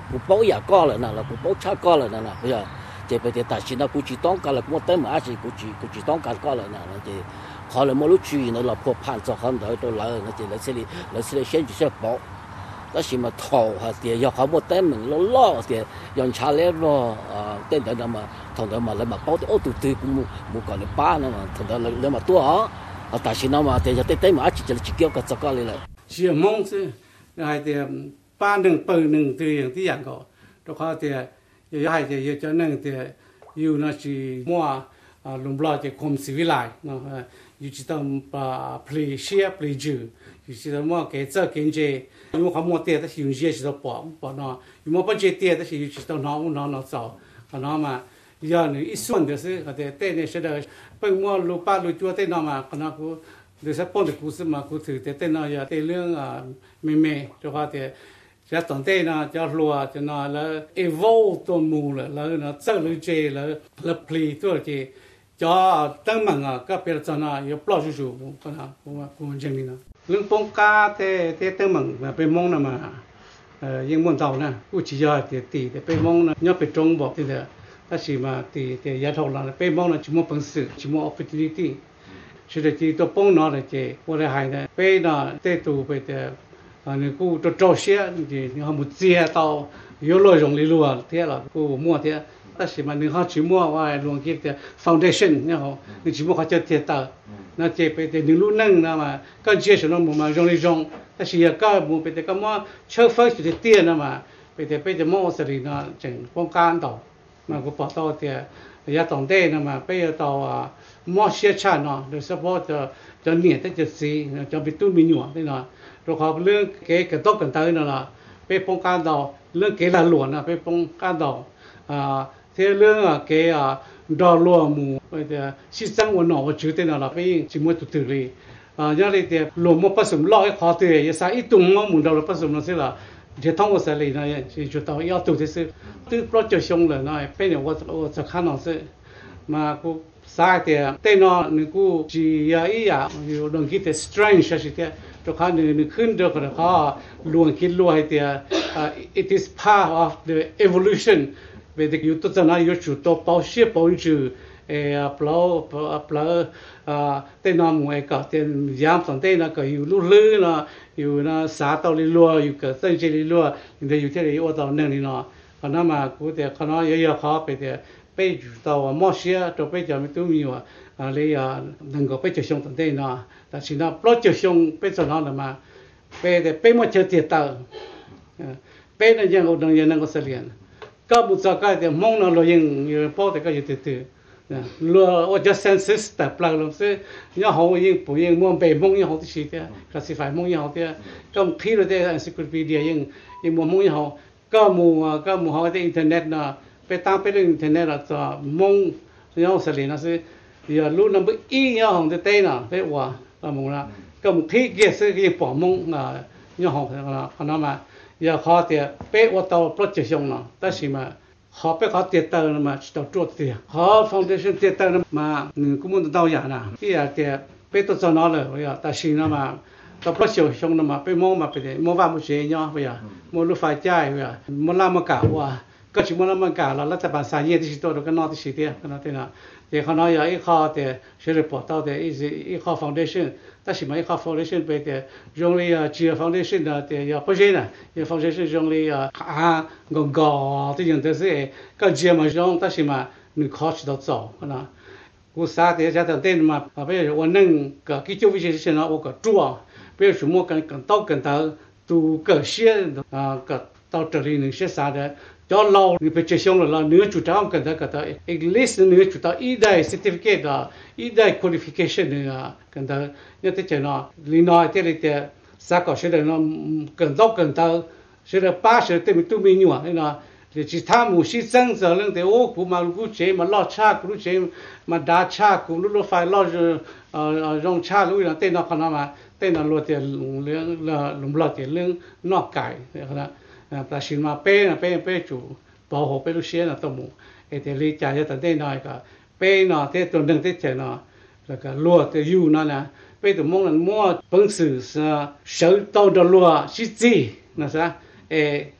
cụ bố giờ co lại là cụ bố cha co lại là bây giờ chỉ bây giờ tại sao nó cụ chỉ tông cả là cụ tới mà chỉ cụ chỉ tông cả co lại là chỉ họ là một lúc chuyện nó là phổ phản cho hắn đợi tôi lại nó chỉ là先只是保但是嘛头哈的要好不得门lo的让查来咯等等那么同的嘛来嘛包的哦都不搞的巴那嘛同的来嘛多啊但是那嘛的要对嘛只叫个这个来了
是梦是还的巴能本能这样的样个都好的也还的也叫能的有那是么龙不拉的空是未来那有知道play share play 住有知道么给这经济因为他们店但是有些是保那有么不接店但是有知道哪找那嘛要你一算就是他的店呢是的本么路八路做店那嘛可能กูเดี๋ยวสักปนกูสมากูถือแต่น่ะอย่าแต่เรื่องไม่จะว่าแต่จะตอนเต้น่ะจะรัวจะน่ะแล้ว evolve ตัวมูแล้วน่ะเจ้าเลยเจแล้ว play ตัวเจจะตั้งมั่งก็เป็นจะน่ะอย่าปล่อยจู่ๆก็นะกูมันจริงนะเรื่องปงกาแต่ตั้งมั่งเป็นมองน่ะมายังม่วนเต่านะกูchỉจะตีแต่เป็นมองน่ะอย่าไปตรงบอกที่เด้อถ้าสิมาตีแต่อย่าทอละเป็นมองน่ะจิมอปังสึจิมอ opportunity是的，这都帮拿了这，我的孩子被那这都被的，你姑都招些，你还没接到，有内容的路啊，贴了，姑摸贴，但是嘛，你好去摸哇，弄起的 foundation，然后你去摸好就贴到，那这被的你路能那嘛，刚接触那么嘛容易用，但是也搞没被的个么，车费就的跌那嘛，被的摸是的那整光干到，那个报道的。也当地那么被到某些产呢，就是说就年的就是就被都没用的呢，然后เรื่อง给多กันเตนะล่ะไปป้องกัน到เรื่อง给ละหลวนนะไปป้องกัน到ที่เรื่อง给ดอหลวงหมู่ไปแต่สิจังวันหนอว่าจืดนะล่ะไปจิมวยตุเลยอย่างนี้แต่หลวงมาผสมลอกให้ขอตัวอย่าใส่อีตุงมาหมู่เราผสมนั่นสิล่ะ这趟我这里呢，就到要做的是，都不就凶了呢。本来我只看到是，嘛，我啥的，对呢，你估计呀一呀，有弄起的 strange 是的，就看你看到个的哈，乱起乱的，it is part of the evolution，别的有都在那有主到保险保住。ปลาเต้นน้ำมวยก็เต้นยามตอนเต้นนะก็อยู่ลุ่ลื่นนะอยู่นะสาตอลิลัวอยู่กับเส้นเจลิลัวอยู่ที่ไหนว่าตอนนั้นนี่เนาะขณะมากูแต่ขณะเยอะๆเขาไปแต่ไปอยู่ตัวมอเสียตัวไปจะไม่ตู้มีว่าเลยนั่งก็ไปจะชงตอนเต้นนะแต่สิ่งนั้นปลดจะชงไปตอนนั้นมาไปแต่ไปมาเจอเตี้ยตาไปนั่นยังเอาดังยังนั่งก็เสียนก็บุษกาแต่มองนั่นเรายังอยู่พอแต่ก็อยู่ตื้อ了，我叫 census 的，不然是要好用不用，我北梦也好的些的，classify 梦也好的，咁批了的 encyclopedia 用梦也好，咁好的 internet 呢，ไปตามไปเรื่อง internet ละจะ梦要是里那是要路那么一要好的对呢，对哇，咁梦啦，咁批也是个报梦啊，要好的可能嘛，要好的ไป我到不就行了，但是嘛。họไปเขาเตียเตอร์มาต่อตรวจเตียเขาฟาวเดชั่นเตียเตอร์มากูมุ่งต่ออย่างนะที่อยากเตียไปตัวจนอเลยว่าแต่สิ่งนั้นมาต่อพระเจ้าชงนั้นมาไปมองมาไปเลยมองว่ามุเชียเนาะว่ามุลุไฟใจว่ามุลามกะว่าก็ชิมุลามกะแล้วรัฐบาลสายเยี่ยที่สิตัวก็นอที่สิเตียก็นอที่น่ะแต่เขาน้อยอีกข้อแต่เชื่อรีพอร์ตต่อแต่อีกข้อฟาวเดชั่นแต่สิ่งไม่ข้อฟาวเดชั่นไปแต่ยงเลยเชื่อฟาวเดชั่นแต่อย่าไม่ใช่นะอย่าฟาวเดชั่นยงเลยงอที่อย่างเดียวสิก็เชื่อมาจงแต่สิ่งมาหนึ่งข้อที่เราจ่อนะกูสาแต่จะตั้งแต่มาไปวันนึงก็กิจวิจัยเช่นนั้น我ก็จั่วไป什么กันต่อกันต่อตัวก็เชื่อก็ต่อ这里能写啥的叫老你被接上了你要主张跟他at least 你要主张一代 certificate 一代 qualification 跟他要得讲呢你那这里的啥个学的呢跟到学的80对都没有啊那其他某些政策人的我估嘛估计嘛老差估计嘛大差估路发老是让差路那对那可能嘛对那落的龙不落的龙那改可能แต่สิ่งมาเป้จู่ต่อหัวเป้ลูกเชียนะตัวมูแต่ลีจ่ายจะได้น้อยก็เป้เนาะที่ตัวหนึ่งที่เจเนาะแล้วก็ลัวที่อยู่นั่นนะเป้ตัวมองนั่นมั่วเพิ่งสื่อเสือเสือตัวเดือดลัวชิจีนะซะ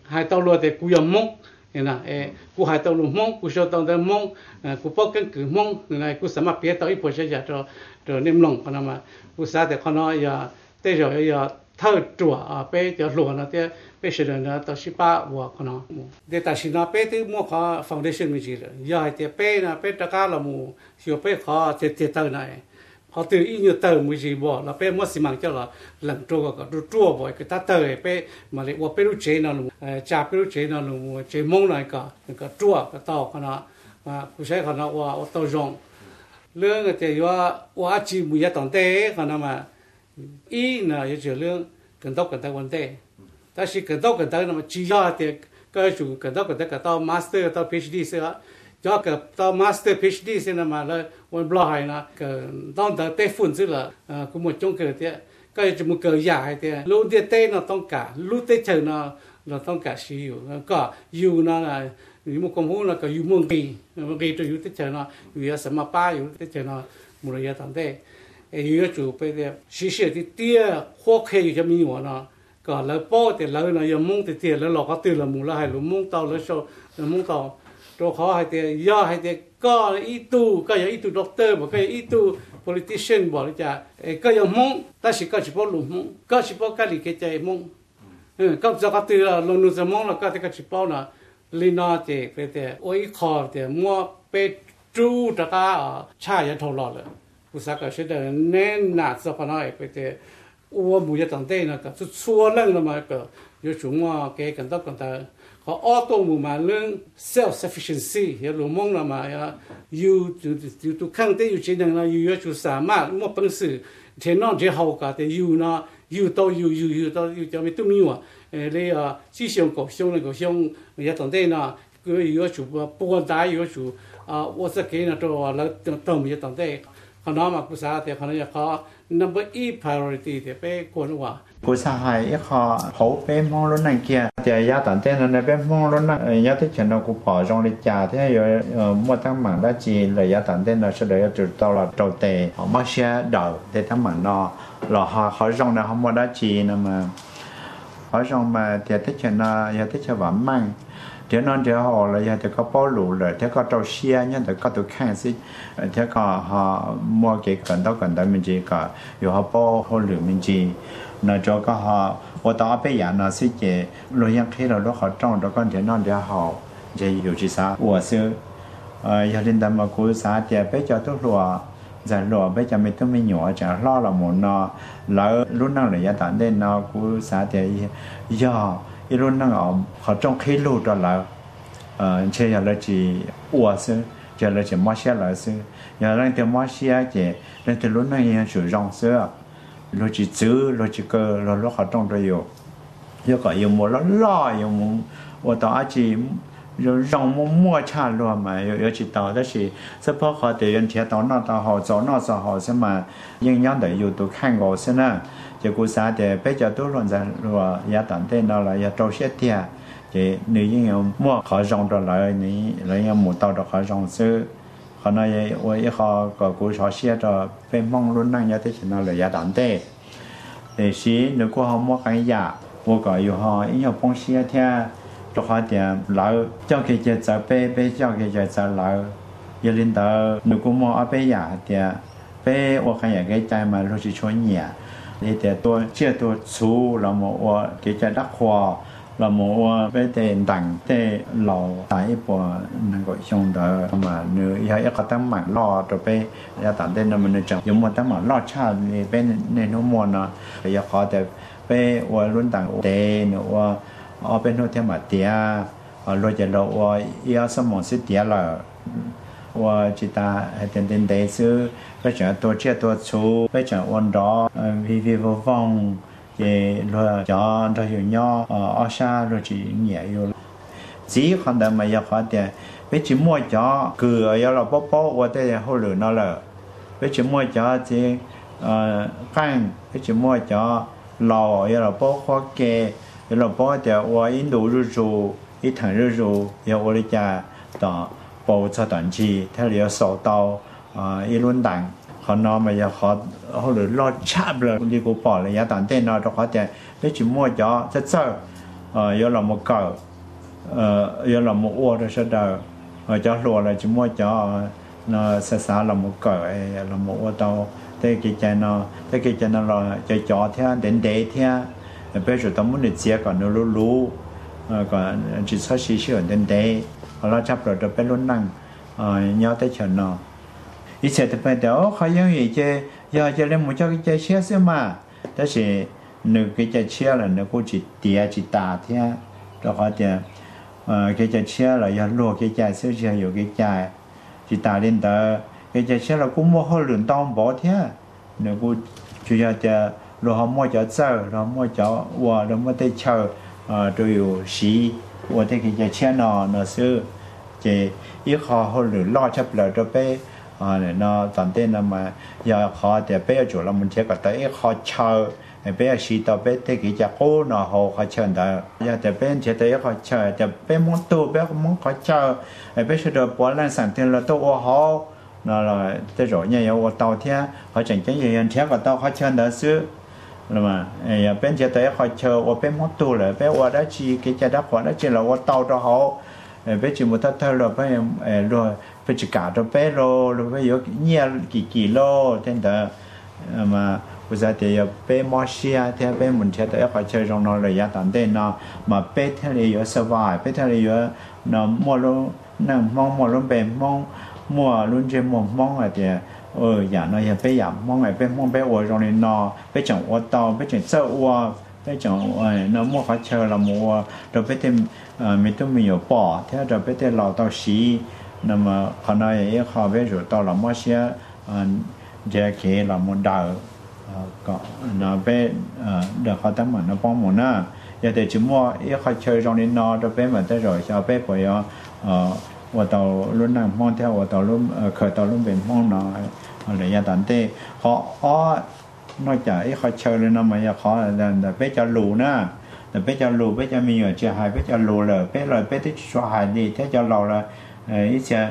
hai tàu lúa thì cú yếm mông nè cú hai tàu lúa mông cú số tàu tàu mông cú bóc cái cử mông này cú sắm bia tàu ít bữa sẽ cho niêm lòng còn mà cú sa thì còn nó giờ tới rồi giờ thợ chùa bây giờ lúa nó thì bây giờ nó tàu ship ba và còn nó để ta xin nó bây thì mua khó foundation mình chỉ rồi giờ thì bây là bây tất cả là mua hiểu bây khó thì tàu này họ từ ít nhiều tờ mới gì bỏ là bé mất xí măng cho là lần trôi cái trôi bỏ cái ta tờ ấy bé mà lại qua bé lúc chế nó luôn cha bé lúc chế nó luôn chế mông này cái trôi cái tàu cái nó mà cũng sẽ cái nó qua tàu rong lương cái qua chỉ mùi ya tòn tê cái nó mà ý là有些lương cần tóc vấn đề 但是cần tóc那么只要的个主cần tóc cái到 master 到 PhD 是啊 cho cái tao master PhD xem là mà là một lo hay là cái当得带分子了cũng một trong cái một cái giải thì luôn đi tây nó tông cả luôn tây chờ nó tông cả sử dụng có dùng nó là một công vụ là cái dùng mông kỳ cho dùng tây chờ nó dùng什么ba dùng tây chờ nó một loại tông tây dùng chủ bây giờ sử dụng thì tia hoặc hay cho mình nó có là bao thì là nó dùng mông thì tia là lọc cái từ là mông là hay là mông tàu là sao là mông tàu rồi họ hay thì do hay thì có ít tu có ít tu doctor mà có ít tu politician bảo là có những mong ta chỉ có chỉ bảo lùm mong có chỉ bảo cái gì cái trái mong có cho cái từ là lùm lùm mong là có cái chỉ bảo là liên nó thì cái thì ôi khó thì mua bé chú cho cái cha ya thầu lọ rồi cũng sao cái sẽ là nên nát cho cái này cái thì uo mùi ya tận đây là cái xua lên là mà cái有种啊cái cần tóc cần ta họ auto mà lương self sufficiency ya lu mong là mà you to khang te you chỉ năng là you cho sa ma mo bằng sự thế nó chỉ hậu cả thì you nó you to you cho mình tu mi wa le chỉ xong cổ xong ya tận đây là cái you chủ bộ đại you chủ我是给那做了都没当对，可能嘛不啥的，可能也考 number 1 priority 的被过了哇。
กูสหายเขาเขาเป็นมองรถนั่งเกียร์แต่ยาตันเต้นนั่นเป็นมองรถนั่งยาที่ฉันเรากูพอจงเลยจ่าที่อยู่มั่วตั้งหมันได้จีเลยยาตันเต้นเราเฉลยจุดตลอดโจเตะเขาไม่เชื่อเดาแต่ทั้งหมันนอหล่อเขาจงนะเขามั่วได้จีนะมาเขาจงมาแต่ที่ฉันเรายาที่ฉันหวานมั่งเดี๋ยวนั่นเดี๋ยวhọ là giờ thì có bao lũ rồi thì có trâu xia nhá thì có tụi khang xí thì có họ mua cái cần đó mình chỉ có rồi họ bao họ lửa mình chỉ nó cho có họ ở đó bây giờ nó sẽ chỉ rồi những khi nào đó họ trong đó con thì non để họ chỉ hiểu chỉ sao của xưa giờ đến tầm mà cô xã thì bây giờ tôi lùa giờ lùa bây giờ mình tôi mới nhỏ chả lo là một nó lỡ lúc nào là giá tận đây nó cô xã thì giờ lúc nào họ trong khi lùa đó là chơi giờ là chỉ của xưa giờ là chỉ mua xe là xưa giờ đang từ mua xe chỉ đang từ lúc này sử dụng xưa rồi chỉ chữ rồi chỉ cơ rồi lúc họ trong rồi yêu có yêu mua lo yêu mua ở đó chỉ rồi rong mua cha luôn mà yêu chỉ tao đó chỉ sắp họ họ để nhân thiệt tao nó tao họ cho nó sao họ sẽ mà nhưng nhân để yêu tôi看过先啊就故啥的比较多人在说也当天到了也找些点就你要mua họ rong rồi lại你lại要mua tao rồi họ rong xưa họ nói tôi họ có cố gắng xe cho bên mong luôn năng như thế thì nó là giá đẳng thế để xí nếu có họ mua cái giá tôi có yêu họ ý họ phong xe theo cho họ tiền lại cho cái chế tạo bé cho cái chế tạo lại giờ lên đó nếu có mua ở bé giá thì bé tôi cái cái trái mà nó chỉ cho nhẹ để tôi chia tôi số là một cái trái đắt hoa là một cái tên đẳng tên lầu tại bộ năng gọi xong đó mà nếu giờ có tấm mạng lo rồi bé giờ tận tên là mình chẳng dùng một tấm mạng lo cha thì bên nên nó mua nó giờ khó để bé và luôn đẳng tên và ở bên nó theo mà tia rồi giờ là giờ sớm một xíu tia là và chỉ ta tên đấy chứ bây giờ tôi chia tôi số bây giờ ôn đó vì vô vong thì rồi cho cho hiểu nhau ở xa rồi chỉ nhẹ yêu chỉ còn đợi mà giờ khó thì bây chỉ mua cho cứ ở là bố và đây là hồi lửa nó là bây chỉ mua cho thì khang bây chỉ mua cho lò ở là bố khó kê là bố thì ở Indo rồi ít thằng rồi giờ ở đây cha đó bộ cho短期theo liệu sổ tàu ít luôn đẳng họ nói mà giờ họ lựa lo chạp rồi đi của bỏ là giá tận tên nó cho họ tiền để chỉ mua cho rất sợ giờ là một cờ giờ là một ô rồi sẽ đời cho lúa là chỉ mua cho nó xa là một cờ là một ô tàu thế cái nó là chạy chó theo đến để theo bây giờ tao muốn được chia còn nó lú còn chỉ số xí xíu đến để họ chấp rồi bên luôn năng nhớ tới chuyện nó ít sẽ thì bây giờ họ giống như chơi giờ lên một cho cái chơi chia xem mà đó là nửa cái chơi chia là nó cũng chỉ tía chỉ tà theo đó họ thì cái chơi chia là giờ lúa cái chơi xíu xíu有cái chơi chỉ tà lên tới cái chơi chia là cũng mua hơi lượng tông bỏ theo nó cũng chủ yếu là rồi họ mua cho chơi rồi mua cho và rồi mua tới chơi rồi有时我这个在钱呢是这一号或者拉出来这边那当天那么要好的边做了我们这个在一号车边是到边这个家伙然后好车的要在边这在一号车在边摩托边摩好车边是到波兰3天了都好那了这种也有我到天好整整人天个到好车的是là mà bên chế tới họ chờ ở bên mốt tù là bên ở đó chỉ cái chế đó họ đó chỉ là ở tàu đó họ bên chỉ một thợ là bên rồi bên chỉ cả đó bên rồi bên có nhiều kỳ lô thế đó mà bây giờ thì bên Malaysia thì bên mình chế tới họ chờ trong nó là giá tận tên nó mà bên thế này có survive bên thế này có nó mua luôn mua luôn bên mua luôn trên mong là thì nhà nó hiện bây giờ mong ngày mong bây giờ rồi nó bây giờ ở tàu bây giờ sợ bây giờ nó mua phải chờ là mua rồi bây giờ mình tôi mình bỏ thế rồi bây giờ lò tàu xí nhưng mà họ nói họ bây giờ tàu là mua xe giờ kia là mua đào nó bây được họ tắm mà nó bông một nè giờ thì chỉ mua họ chờ rồi nó rồi bây giờ rồi cho bây giờ ở tàu luôn nằm mong theo ở tàu luôn khởi tàu luôn bên mong nó là gia tận thế họ nói chả họ chơi lên nó mà họ là bé cho lù nè là bé cho lù bé cho mình ở chơi hai bé cho lù là bé rồi bé thích cho hai đi thế cho lò là ít sẽ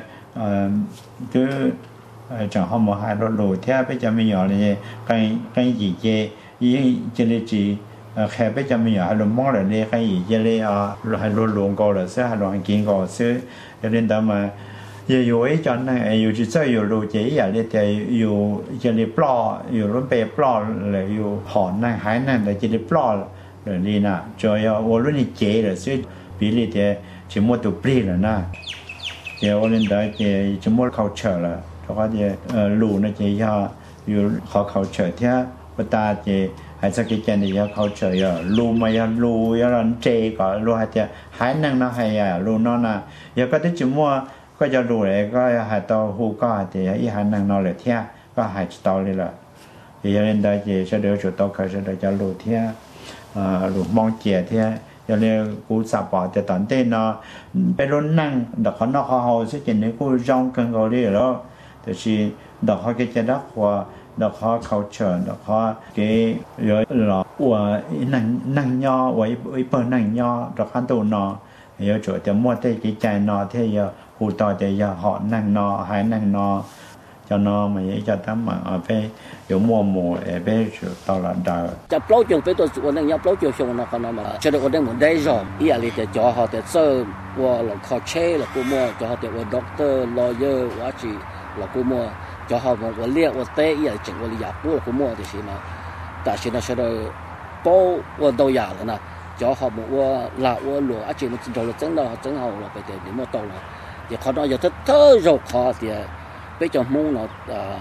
cứ chẳng họ một hai lù thế bé cho mình ở là cái gì chơi chơi chỉ khai bé cho mình ở hai lù món là đi cái gì chơi là hai lù luồng câu là sẽ hai lù kiện câu sẽ cho nên đó màอยู่ไอ้จอนนั่นอยู่ที่เจ้าอยู่รูเจี๋ยเลยแต่อยู่จะรีปลออยู่รุ่นเปปลอเลยอยู่หอนนั่งหายนั่นแต่จะรีปลอเลยนี่นะจอยว่ารุ่นนี้เจ๋เลยซึ่งปีนี้แต่ชิมว่าตัวปรีเลยนะเดี๋ยววันนี้ได้ชิมว่าเขาเฉยละเพราะว่าเดี๋ยวรูนั่นเจี๋ยอยู่เขาเฉยเท่าปตาเจี๋ยให้สักกี่เจนเดียวเขาเฉยรูมารูยังรันเจก็รูให้เจ้าหายนั่งนะให้รูนั่นนะยังก็ได้ชิมว่าก็จะดูเลยก็หายตัวหูก็แต่อีหันนั่งนอนเลยเที่ยก็หายตัวเลยละอย่าเล่นได้เจจะเดี๋ยวจุดตัวเขาจะรู้เที่ยรู้มองเจี๋ยเที่ยอย่าเรียกกูสับปะแต่ตอนเต้นเนาะไปรุ่นนั่งดอกเขานอกเขาซึ่งเจนนี่กูจ้องกันเขาเลยแล้วแต่ชีดอกเขาเกจะดักว่าดอกเขาเชิญดอกเขาเกยเยอะหล่อว่านั่งย่อไว้เปิดนั่งย่อดอกขันตัวนอเยอะจุดแต่มั่วเตะกิจใจนอเที่ยหูต่อจะอย่าหอนั่งนอหายนั่งนอcho nó mà cho tắm mà ở bên有mua mua ở bên tao là đào
จะปล้อยจงไปตัวส่วนนึงยังปล้อยจงชงนะคนมาจะได้คนได้หมดได้จอมอีอะไรแต่จอเขาแต่เซอร์ว่าเราเขาเช่เรากูมัวจอเขาแต่ว่าด็อกเตอร์ลอเยอร์ว่าจีเรากูมัวจอเขาว่าเรียกว่าเตะอีอะไรจังว่าอยากพูดกูมัวแต่สินะแต่สินะจะได้โป้ว่าตัวอย่างแล้วนะจอเขาบอกว่าหลักว่าหลวงอาจีมันจะเราจังเราจังเขาเราไปแต่เดี๋ยวมันโตแล้วเดี๋ยวเขาต้องอย่าเธอรกเขาเดี๋ยวbây giờ mong nó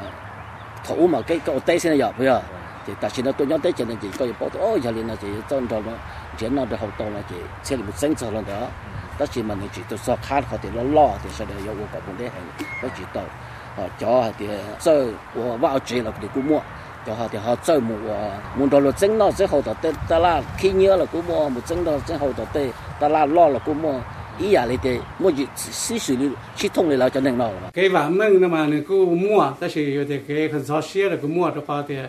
thủ mà cái tây xin là bây giờ thì ta chỉ nói tôi nhớ tới chuyện này chỉ có bảo ô giờ liền là chỉ trong đó nó chuyện nó được hậu tổ là chỉ sẽ là một sinh sản lần đó đó chỉ mà mình chỉ tôi so khát họ thì nó lo thì sau đó yêu cầu vấn đề này nó chỉ tàu họ cho thì sơ của vào chuyện là thì cũng mua cho họ thì họ chơi một muốn đó là chính nó sẽ hậu tổ tây ta là khi nhớ là cũng mua một chính đó sẽ hậu tổ tây ta là lo là cũng mua ý là thì mua gì xí xí đi xí thông đi là cho nên nào
cái vàng mừng mà nên cứ mua ta chỉ có thể cái con số xí là cứ mua cho họ thì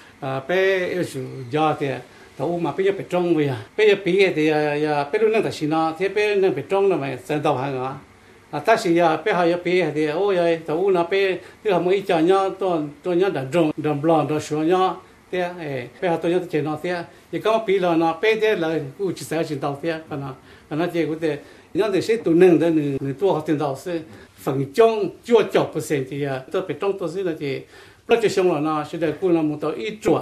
bé yêu chủ do thì thấu mà bây giờ phải trông bây giờ thì bé lúc nãy ta xin nó thế bé nãy phải trông là mà sen tàu hàng à ta chỉ bé họ thì ôi thấu nó bé thứ họ mới cho nhau tôi nhớ đã trông đầm lon đó số nhau thế bây giờ tôi nhớ chuyện nó thế thì có bị là nó bây giờ là cũng chỉ sẽ chuyện đầu thế còn nó chỉ có thể nhớ thì sẽ tụ nâng đó nửa tua học tiền đầu sẽ phần trong chưa chọc %thì tôi bị trong tôi sẽ là thì lúc trước xong rồi nó sẽ được cũng là một tổ ít chùa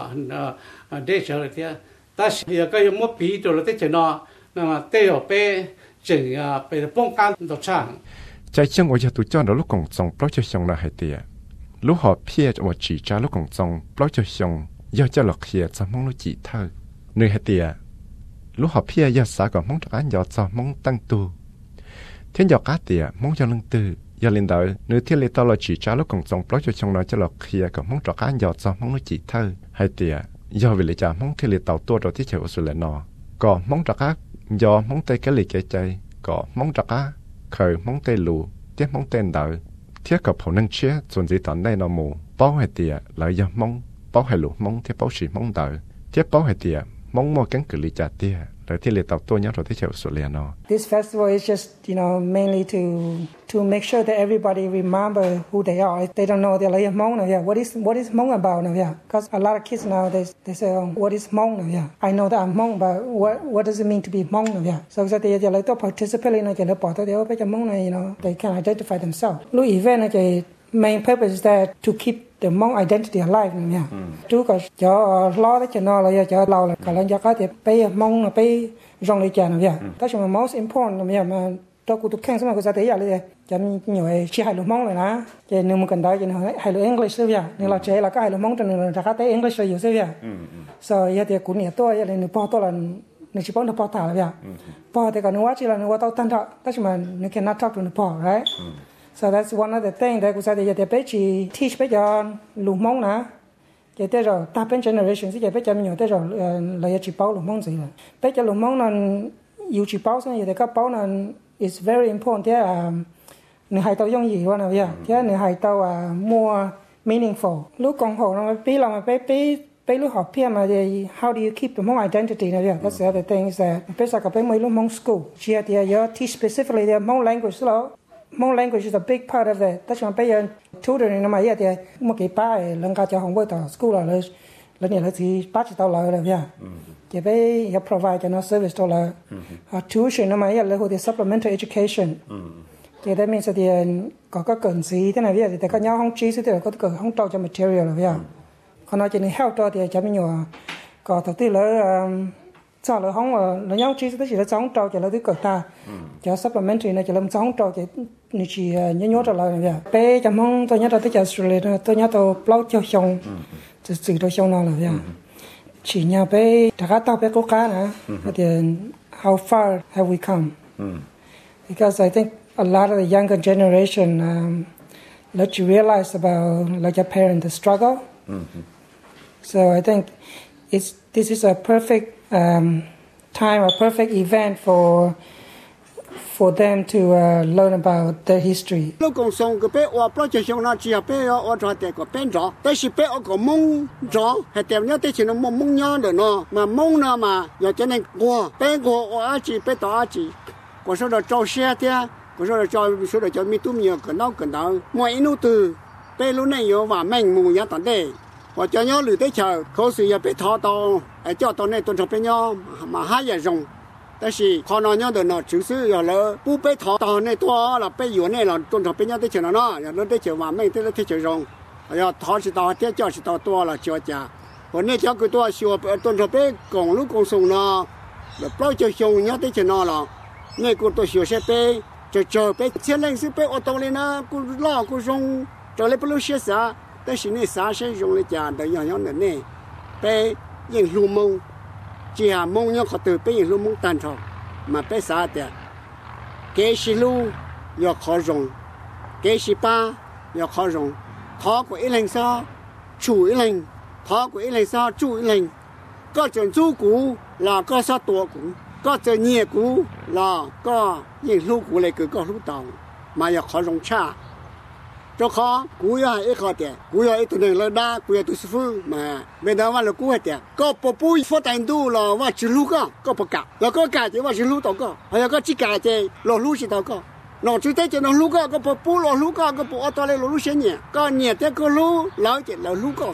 để trở lại thế ta sẽ có một bị rồi là thế chuyện nó mà tây ở bên chừng bên bông can đồ trang
trái chân của tụi cho nó lúc còn trong lúc trước xong là hay tiệt lúc họ phía cho chỉ trả lúc còn trong lúc trước xong do cho lộc kia cho mong lúc chỉ thơ nơi hay tiệt lúc họ phía do xã còn mong trả do cho mong tăng tu thiên do cá tiệt mong cho lương tư do linh đạo nơi thiên lý tao là chỉ trả lúc còn trong lúc trước xong nói cho lộc kia còn mong trả cá do cho mong lúc chỉ thơ hay tiệt do vì lý trả mong thiên lý tao tua đầu thiết chịu sự lệ nọ có mong trả cá do mong tây cái lý cái chạy có mong trả cá khởi mong tây lù tiếp mong tên đợi thiết gặp hậu năng chia chuẩn gì tận đây nó mù bao hay tiệt lại do mong bao hay lù mong tiếp bao chỉ mong đợi tiếp bao hay tiệt mong mua cánh cử lý trả tiệt rồi thiết lý tao tua nhớ rồi thiết chịu sự lệ nọ.
This festival is just mainly to make sure that everybody remember who they are. If they don't know, they're like Hmong now. Yeah, what is Hmong about now? Yeah, because a lot of kids now they say, what is Hmong now? Yeah, I know that I'm Hmong, but what does it mean to be Hmong now? Yeah, so they like to participate in the part of the Hmong now. They can identify themselves. Lúc event the main purpose is that to keep the Hmong identity alive now. Yeah, chú có cho lo đấy cho nó là cho lâu là cả lần cho cái thì bây Hmong là bây rong lấy chả nào. Yeah, that's the most important. Yeah, mà tôi cũng khen xong rồi tôi thấy là cho nhiều chỉ hai lúa mông rồi nè, cho nên một cần đó cho nên hai lúa English thôi vậy, nên là chơi là cái hai lúa mông cho nên là cái English là nhiều thôi vậy. So giờ thì cũng nhiều tôi nên bỏ tôi là nên chỉ bỏ nó bỏ thả là vậy. Bỏ thì còn nói chỉ là nói tao thanh thọ, that's mà you cannot talk to the bỏ, right? So that's one of the thing that tôi say giờ thì chỉ teach bây giờ lúa mông nè. Cái thế rồi ta bên generation thì bây giờ nhiều thế rồi là chỉ bảo lúa mông gì rồi. Bây giờ lúa mông là yêu chỉ bảo xong giờ thì các bảo là it's very important. Thế người hai tàu dùng gì qua nào vậy? Thế người hai tàu more meaningful. Lúc còn học nó biết là bây lúc học phía mà how do you keep the Hmong identity nào vậy? That's the other thing is that bây giờ các mấy lúc Hmong school, chỉ thì teach specifically the Hmong language đó. Hmong language is a big part of it. That's why bây giờ tutoring nó mà vậy thì một cái bài lần cả cho học với tàu school là nhiều là thì bắt cho tàu lại là vậy. Chỉ bây giờ provide cho nó service đó là tuition nó mà vậy là cái supplementary education. Thì that means thì có các cần gì thế này vậy thì các nhau không chỉ thì có cần không trao cho material là vậy. Còn nói chuyện help đó thì cho mình nhiều có đầu tư là sao là không là nhau chỉ thì chỉ là chống trao cho là thứ cần ta cho supplementary này cho làm chống trao cho như chỉ nhớ trở lại vậy. Bây giờ mong tôi nhớ tới cho Australia tôi nhớ tôi blog cho xong từ đó xong nó là vậy. Chỉ nhà bây đã tao bây cố cá nè thì how far have we come? Because I think a lot of the younger generation let you realize about like your parents the struggle. So I think this is a perfect time, a perfect event for them to learn about their history.
Lúc còn sống cái bé ở project nó chỉ bé ở chỗ để có bên đó,แต่是bé ở có mông đó, hay để nhớ để chỉ nó mông nhớ được nó, mà mông nó mà giờ cho nên qua bé qua ở chỉ bé đó chỉ, có số đó trâu xe thế, có số đó cho mi tụm nhiều cái đó, mọi nút từ bé lúc này có và mình mù nhớ tận đây, và cho nhớ lười tới chờ, có sự giờ bé thọ tàu, cho tàu này tuần sau bé nhớ mà hai giờ rong. 但是可能有的呢，就是要了不被淘到那多了，被有那了，中场被人家钱了呢，要那得钱完美，得钱用，要淘是淘，这叫是淘多了交价。我那条个多学，中场被公路公送呢，不就用人家得钱了，那个多学些被就被前两是被我到了呢，个老个用，这里不能写啥，但是那啥是用的价的样样的呢，被人入梦。 chỉ là mong nhau họ từ bây giờ luôn mong tàn trọc mà bây giờ thì cái gì luôn giờ khó dùng cái gì ba giờ khó dùng khó của ít lần sao chủ ít lần khó của ít lần sao chủ ít lần có chuyện chú cũ là có sao tổ cũ có chuyện nhẹ cũ là có những lúc cũ lại cứ có lúc đầu mà giờ khó dùng cha cho khó cũ ya ít khó tiền cũ ya ít tuần là đa cũ ya tu sư phụ mà bây giờ là cũ hết tiền có bộ bùi phát triển đủ làว่าchỉ lúc có bộ cả là có cả thìว่าchỉ lúc đâu có hay là có chỉ cả thì là lúc chỉ đâu có nó chỉ thấy cho nó lúc có bộ bùi là lúc có bộ ở đây là lúc xem nhẹ có nhẹ thì có lúc lão chỉ là lúc có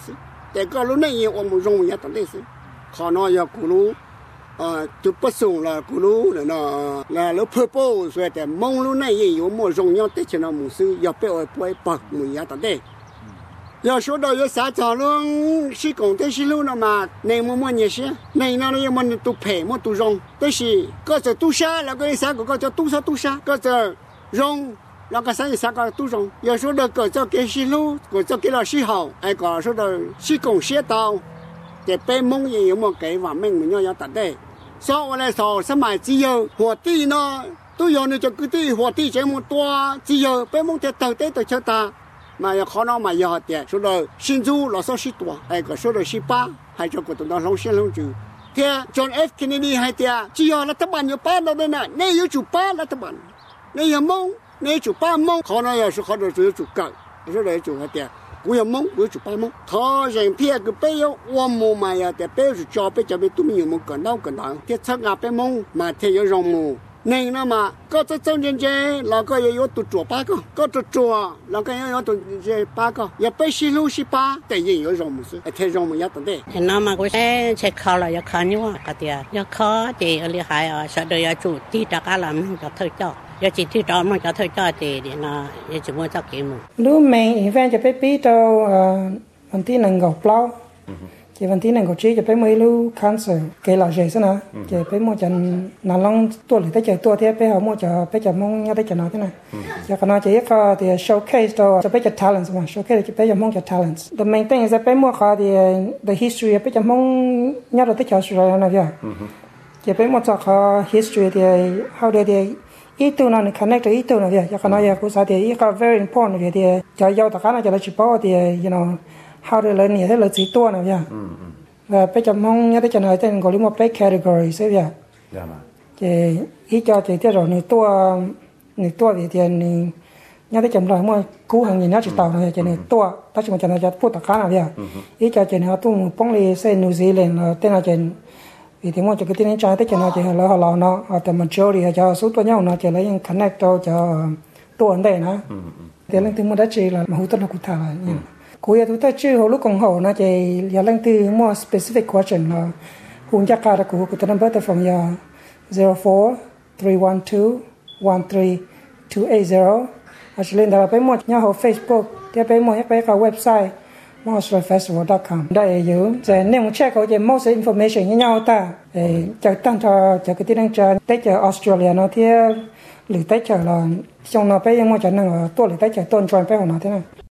แต่ก็รู้นี่ยังอมรงอย่างตั้งแต่สิขอน้อยอย่ากูรู้จุดประสงค์ละกูรู้เนาะแล้วเพื่อโป้สวยแต่มองรู้นี่ยังอยู่มรงอย่างแต่ฉันมุ่งซื้ออย่าไปเอาไปปักมืออย่างตั้งแต่要说到有啥早龙是讲的是路了嘛，内么么也是，内那里么都赔么都用，但是个这都杀，那个啥个叫都杀，个这用，那个啥个都用。要说到个这给是路，个这给了是好，哎个说到是讲写到，这被蒙也有么给话明要打的，所以我来说什么只有火地呢，都有那就个地火地这么多，只有被蒙在头的就打。mà khó nó mà giờ thì số đời sinh du là số sĩ tuổi, ai có số đời sĩ ba, hay cho của tụi nó long sinh long chữ. Thì John F Kennedy hay thì chỉ là tập bản nhiều ba đâu đây nè, nếu yêu chủ ba là tập bản, nếu yêu mông, nếu chủ ba mông, khó nó giờ số khó đời chủ cận, số đời chủ hay thì cú yêu mông, cú chủ ba mông. Thọ rằng phía cái bây giờ ôm mù mà giờ thì bây giờ cho bây giờ tụi mình nhiều mông cần đâu, thì chắc ngã bây mông mà thì yêu rong mù. Nên nó mà có cho trong nhân chế là có yếu tụ chùa ba có tụ chùa là có yếu tụ ba có, giờ bây xí lu xí ba, tại vì yếu rộng một số, thế rộng một nhất đấy.
Thì nó mà cũng sẽ khó là yếu khó nhiều cái tiền, yếu khó thì ở đây hay ở sau đó yếu chủ ti trả cả làm cho thời cho, yếu chỉ ti trả mà cho thời cho thì nó yếu chỉ muốn cho kiếm một.
Lúc mình event cho bé bí đâu, vấn đề năng gọc lâu. Chỉ vấn đề này có chỉ cho bé mới lưu cancer cái là gì thế nào, chỉ bé mua chân nà long tuổi tới chờ tuổi thì bé họ mua cho bé cho mong nhớ tới chờ nó thế này, cho cái nó chỉ có thì showcase đó cho bé cho talents mà showcase cho bé cho mong cho talents. The main thing is bé mua có thì the history bé cho mong nhớ tới chờ rồi này vậy. Chỉ bé mua cho có history thì how they ý tưởng nó connect ý tưởng này vậy, cho cái nó giờ cũng sao thì ý có very important vậy thì cho yêu tất cả nó cho nó chỉ bảo thì you know how to learn thế là chỉ tua nào vậy, và bây giờ mong nhớ tới chuyện này tên gọi là một cái category thế vậy, thì ý cho thì thế rồi người tua thì nhớ tới chuyện rồi mua cú hàng gì nó chỉ tàu này chuyện này tua, ta chỉ một chuyện này cho phụ tất cả nào vậy, ý cho chuyện này tu một bông ly xe New Zealand là tên là chuyện vì thế mua cho cái tên này cho tới chuyện này thì là họ nó ở tại majority cho số tua nhau nó chỉ lấy connect cho tua anh đây nữa, thì lần thứ mua đã chỉ là hữu tất là cụ thể là cú ya tu ta chữ hồ lúc còn hồ na chỉ ya lang từ more specific question là hun chắc cả cú ta number ta from ya 0431213280 actually đó phải mua nhà hồ Facebook thì phải mua cái website mostrefestival.com đâyอยู่จะเนี่ยผมเช็คเขาจะ most information như nhau taจะตั้งcho cáiที่นั่งจะtới cho Australia nó thìหรือtới cho là trong nó phải mua cho nóตัวหรือtới cho tôn tròn phải hồ nó thế này